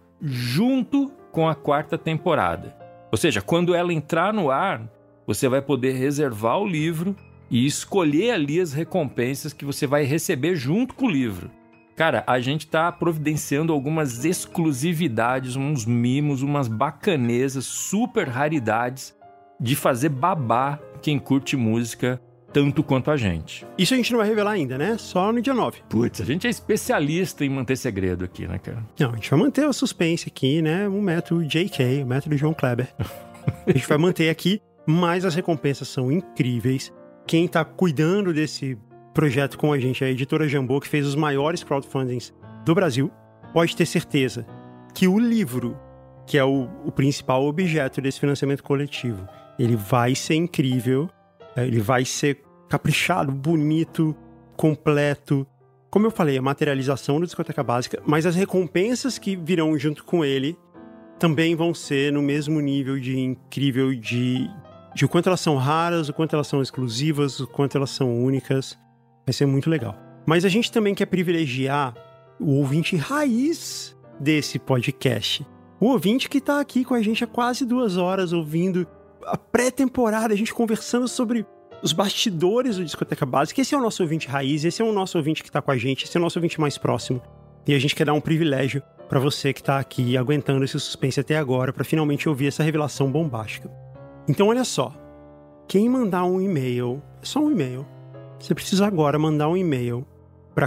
junto com a 4ª temporada. Ou seja, quando ela entrar no ar, você vai poder reservar o livro e escolher ali as recompensas que você vai receber junto com o livro. Cara, a gente tá providenciando algumas exclusividades, uns mimos, umas bacanezas, super raridades de fazer babar quem curte música tanto quanto a gente. Isso a gente não vai revelar ainda, né? Só no dia 9. Putz, a gente é especialista em manter segredo aqui, né, cara? Não, a gente vai manter o suspense aqui, né? O método JK, o método João Kleber. A gente vai manter aqui, mas as recompensas são incríveis. Quem tá cuidando desse projeto com a gente, a editora Jambô, que fez os maiores crowdfundings do Brasil, pode ter certeza que o livro, que é o principal objeto desse financiamento coletivo, ele vai ser incrível. Ele vai ser caprichado, bonito, completo. Como eu falei, a materialização da Discoteca Básica, mas as recompensas que virão junto com ele também vão ser no mesmo nível de incrível, de o quanto elas são raras, o quanto elas são exclusivas, o quanto elas são únicas. Vai ser muito legal. Mas a gente também quer privilegiar o ouvinte raiz desse podcast. O ouvinte que está aqui com a gente há quase 2 horas ouvindo a pré-temporada, a gente conversando sobre os bastidores do Discoteca Básica. Esse é o nosso ouvinte raiz, esse é o nosso ouvinte que tá com a gente, esse é o nosso ouvinte mais próximo. E a gente quer dar um privilégio para você que tá aqui aguentando esse suspense até agora, para finalmente ouvir essa revelação bombástica. Então olha só, quem mandar um e-mail, é só um e-mail, você precisa agora mandar um e-mail para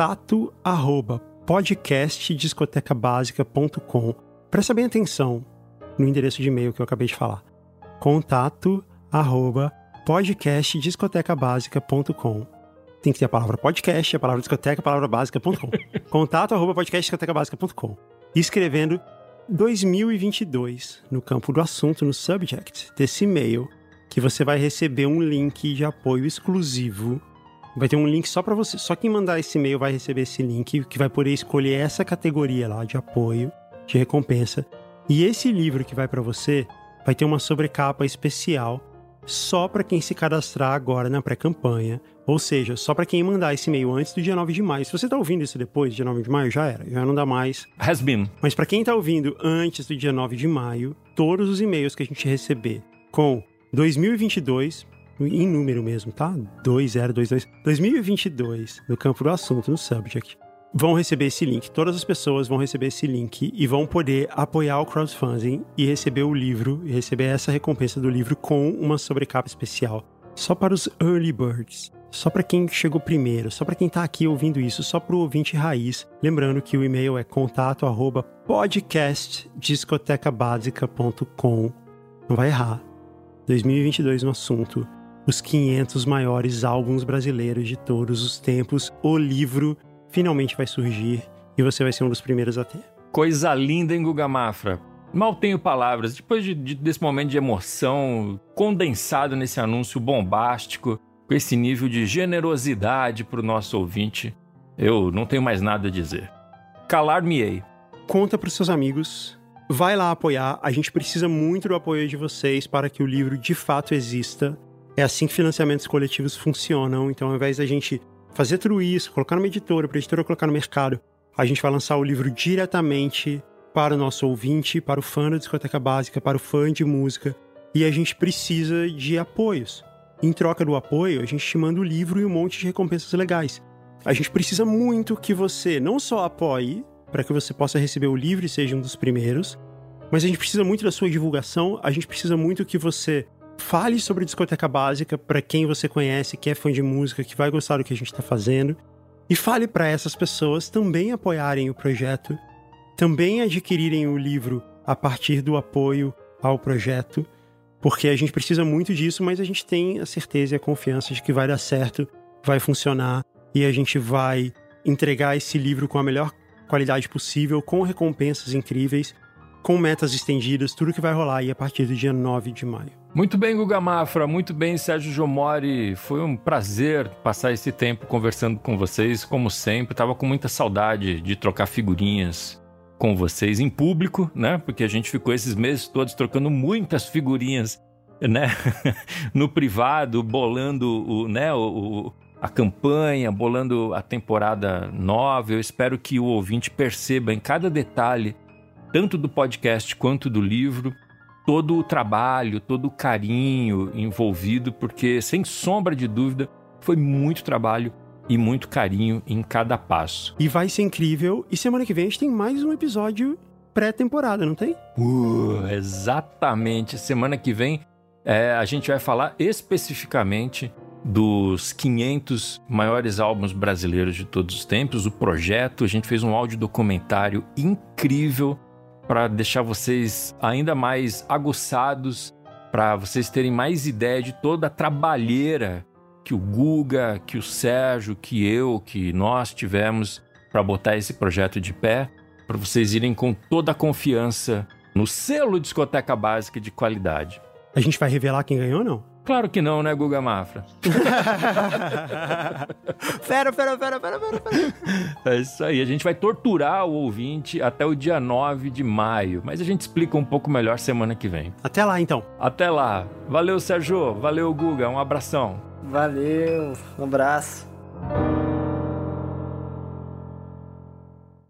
contato@podcastdiscotecabasica.com. Presta bem atenção no endereço de e-mail que eu acabei de falar. contato@podcastdiscotecabasica.com. Tem que ter a palavra podcast, a palavra discoteca, a palavra básica.com. contato@podcastdiscotecabasica.com. Escrevendo 2022 no campo do assunto, no subject desse e-mail, que você vai receber um link de apoio exclusivo. Vai ter um link só para você. Só quem mandar esse e-mail vai receber esse link, que vai poder escolher essa categoria lá de apoio, de recompensa. E esse livro que vai para você vai ter uma sobrecapa especial só para quem se cadastrar agora na pré-campanha. Ou seja, só para quem mandar esse e-mail antes do dia 9 de maio. Se você tá ouvindo isso depois do dia 9 de maio, já era. Já não dá mais. Has been. Mas para quem tá ouvindo antes do dia 9 de maio, todos os e-mails que a gente receber com 2022, em número mesmo, tá? 2022. 2022, no campo do assunto, no subject, vão receber esse link. Todas as pessoas vão receber esse link e vão poder apoiar o crowdfunding e receber o livro, e receber essa recompensa do livro com uma sobrecapa especial. Só para os early birds. Só para quem chegou primeiro, só para quem tá aqui ouvindo isso, só pro ouvinte raiz. Lembrando que o e-mail é contato@podcastdiscotecabasica.com. Não vai errar. 2022 no assunto. Os 500 maiores álbuns brasileiros de todos os tempos. O livro finalmente vai surgir e você vai ser um dos primeiros a ter. Coisa linda, hein, Guga Mafra? Mal tenho palavras. Depois desse momento de emoção condensado nesse anúncio bombástico, com esse nível de generosidade para o nosso ouvinte, eu não tenho mais nada a dizer. Calar-me-ei. Conta para os seus amigos, vai lá apoiar, a gente precisa muito do apoio de vocês para que o livro de fato exista. É assim que financiamentos coletivos funcionam, então ao invés da gente fazer tudo isso, colocar numa editora, para a editora colocar no mercado, a gente vai lançar o livro diretamente para o nosso ouvinte, para o fã da Discoteca Básica, para o fã de música, e a gente precisa de apoios. Em troca do apoio, a gente te manda o livro e um monte de recompensas legais. A gente precisa muito que você não só apoie, para que você possa receber o livro e seja um dos primeiros, mas a gente precisa muito da sua divulgação, a gente precisa muito que você fale sobre a Discoteca Básica para quem você conhece, que é fã de música, que vai gostar do que a gente está fazendo, e fale para essas pessoas também apoiarem o projeto, também adquirirem o livro a partir do apoio ao projeto, porque a gente precisa muito disso, mas a gente tem a certeza e a confiança de que vai dar certo, vai funcionar, e a gente vai entregar esse livro com a melhor qualidade possível, com recompensas incríveis, com metas estendidas, tudo que vai rolar aí a partir do dia 9 de maio. Muito bem, Guga Mafra, muito bem, Sérgio Jomori. Foi um prazer passar esse tempo conversando com vocês, como sempre. Tava com muita saudade de trocar figurinhas com vocês em público, né? Porque a gente ficou esses meses todos trocando muitas figurinhas, né? No privado, bolando a campanha, bolando a temporada nova. Eu espero que o ouvinte perceba em cada detalhe, tanto do podcast quanto do livro, todo o trabalho, todo o carinho envolvido, porque, sem sombra de dúvida, foi muito trabalho e muito carinho em cada passo. E vai ser incrível. E semana que vem a gente tem mais um episódio pré-temporada, não tem? Exatamente. Semana que vem a gente vai falar especificamente dos 500 maiores álbuns brasileiros de todos os tempos, o projeto. A gente fez um audiodocumentário incrível para deixar vocês ainda mais aguçados, para vocês terem mais ideia de toda a trabalheira que o Guga, que o Sérgio, que nós tivemos para botar esse projeto de pé, para vocês irem com toda a confiança no selo Discoteca Básica de qualidade. A gente vai revelar quem ganhou ou não? Claro que não, né, Guga Mafra? Fera. É isso aí, a gente vai torturar o ouvinte até o dia 9 de maio, mas a gente explica um pouco melhor semana que vem. Até lá, então. Até lá. Valeu, Sérgio. Valeu, Guga. Um abração. Valeu. Um abraço.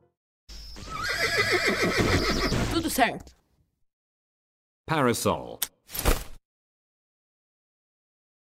Tudo certo. Parasol.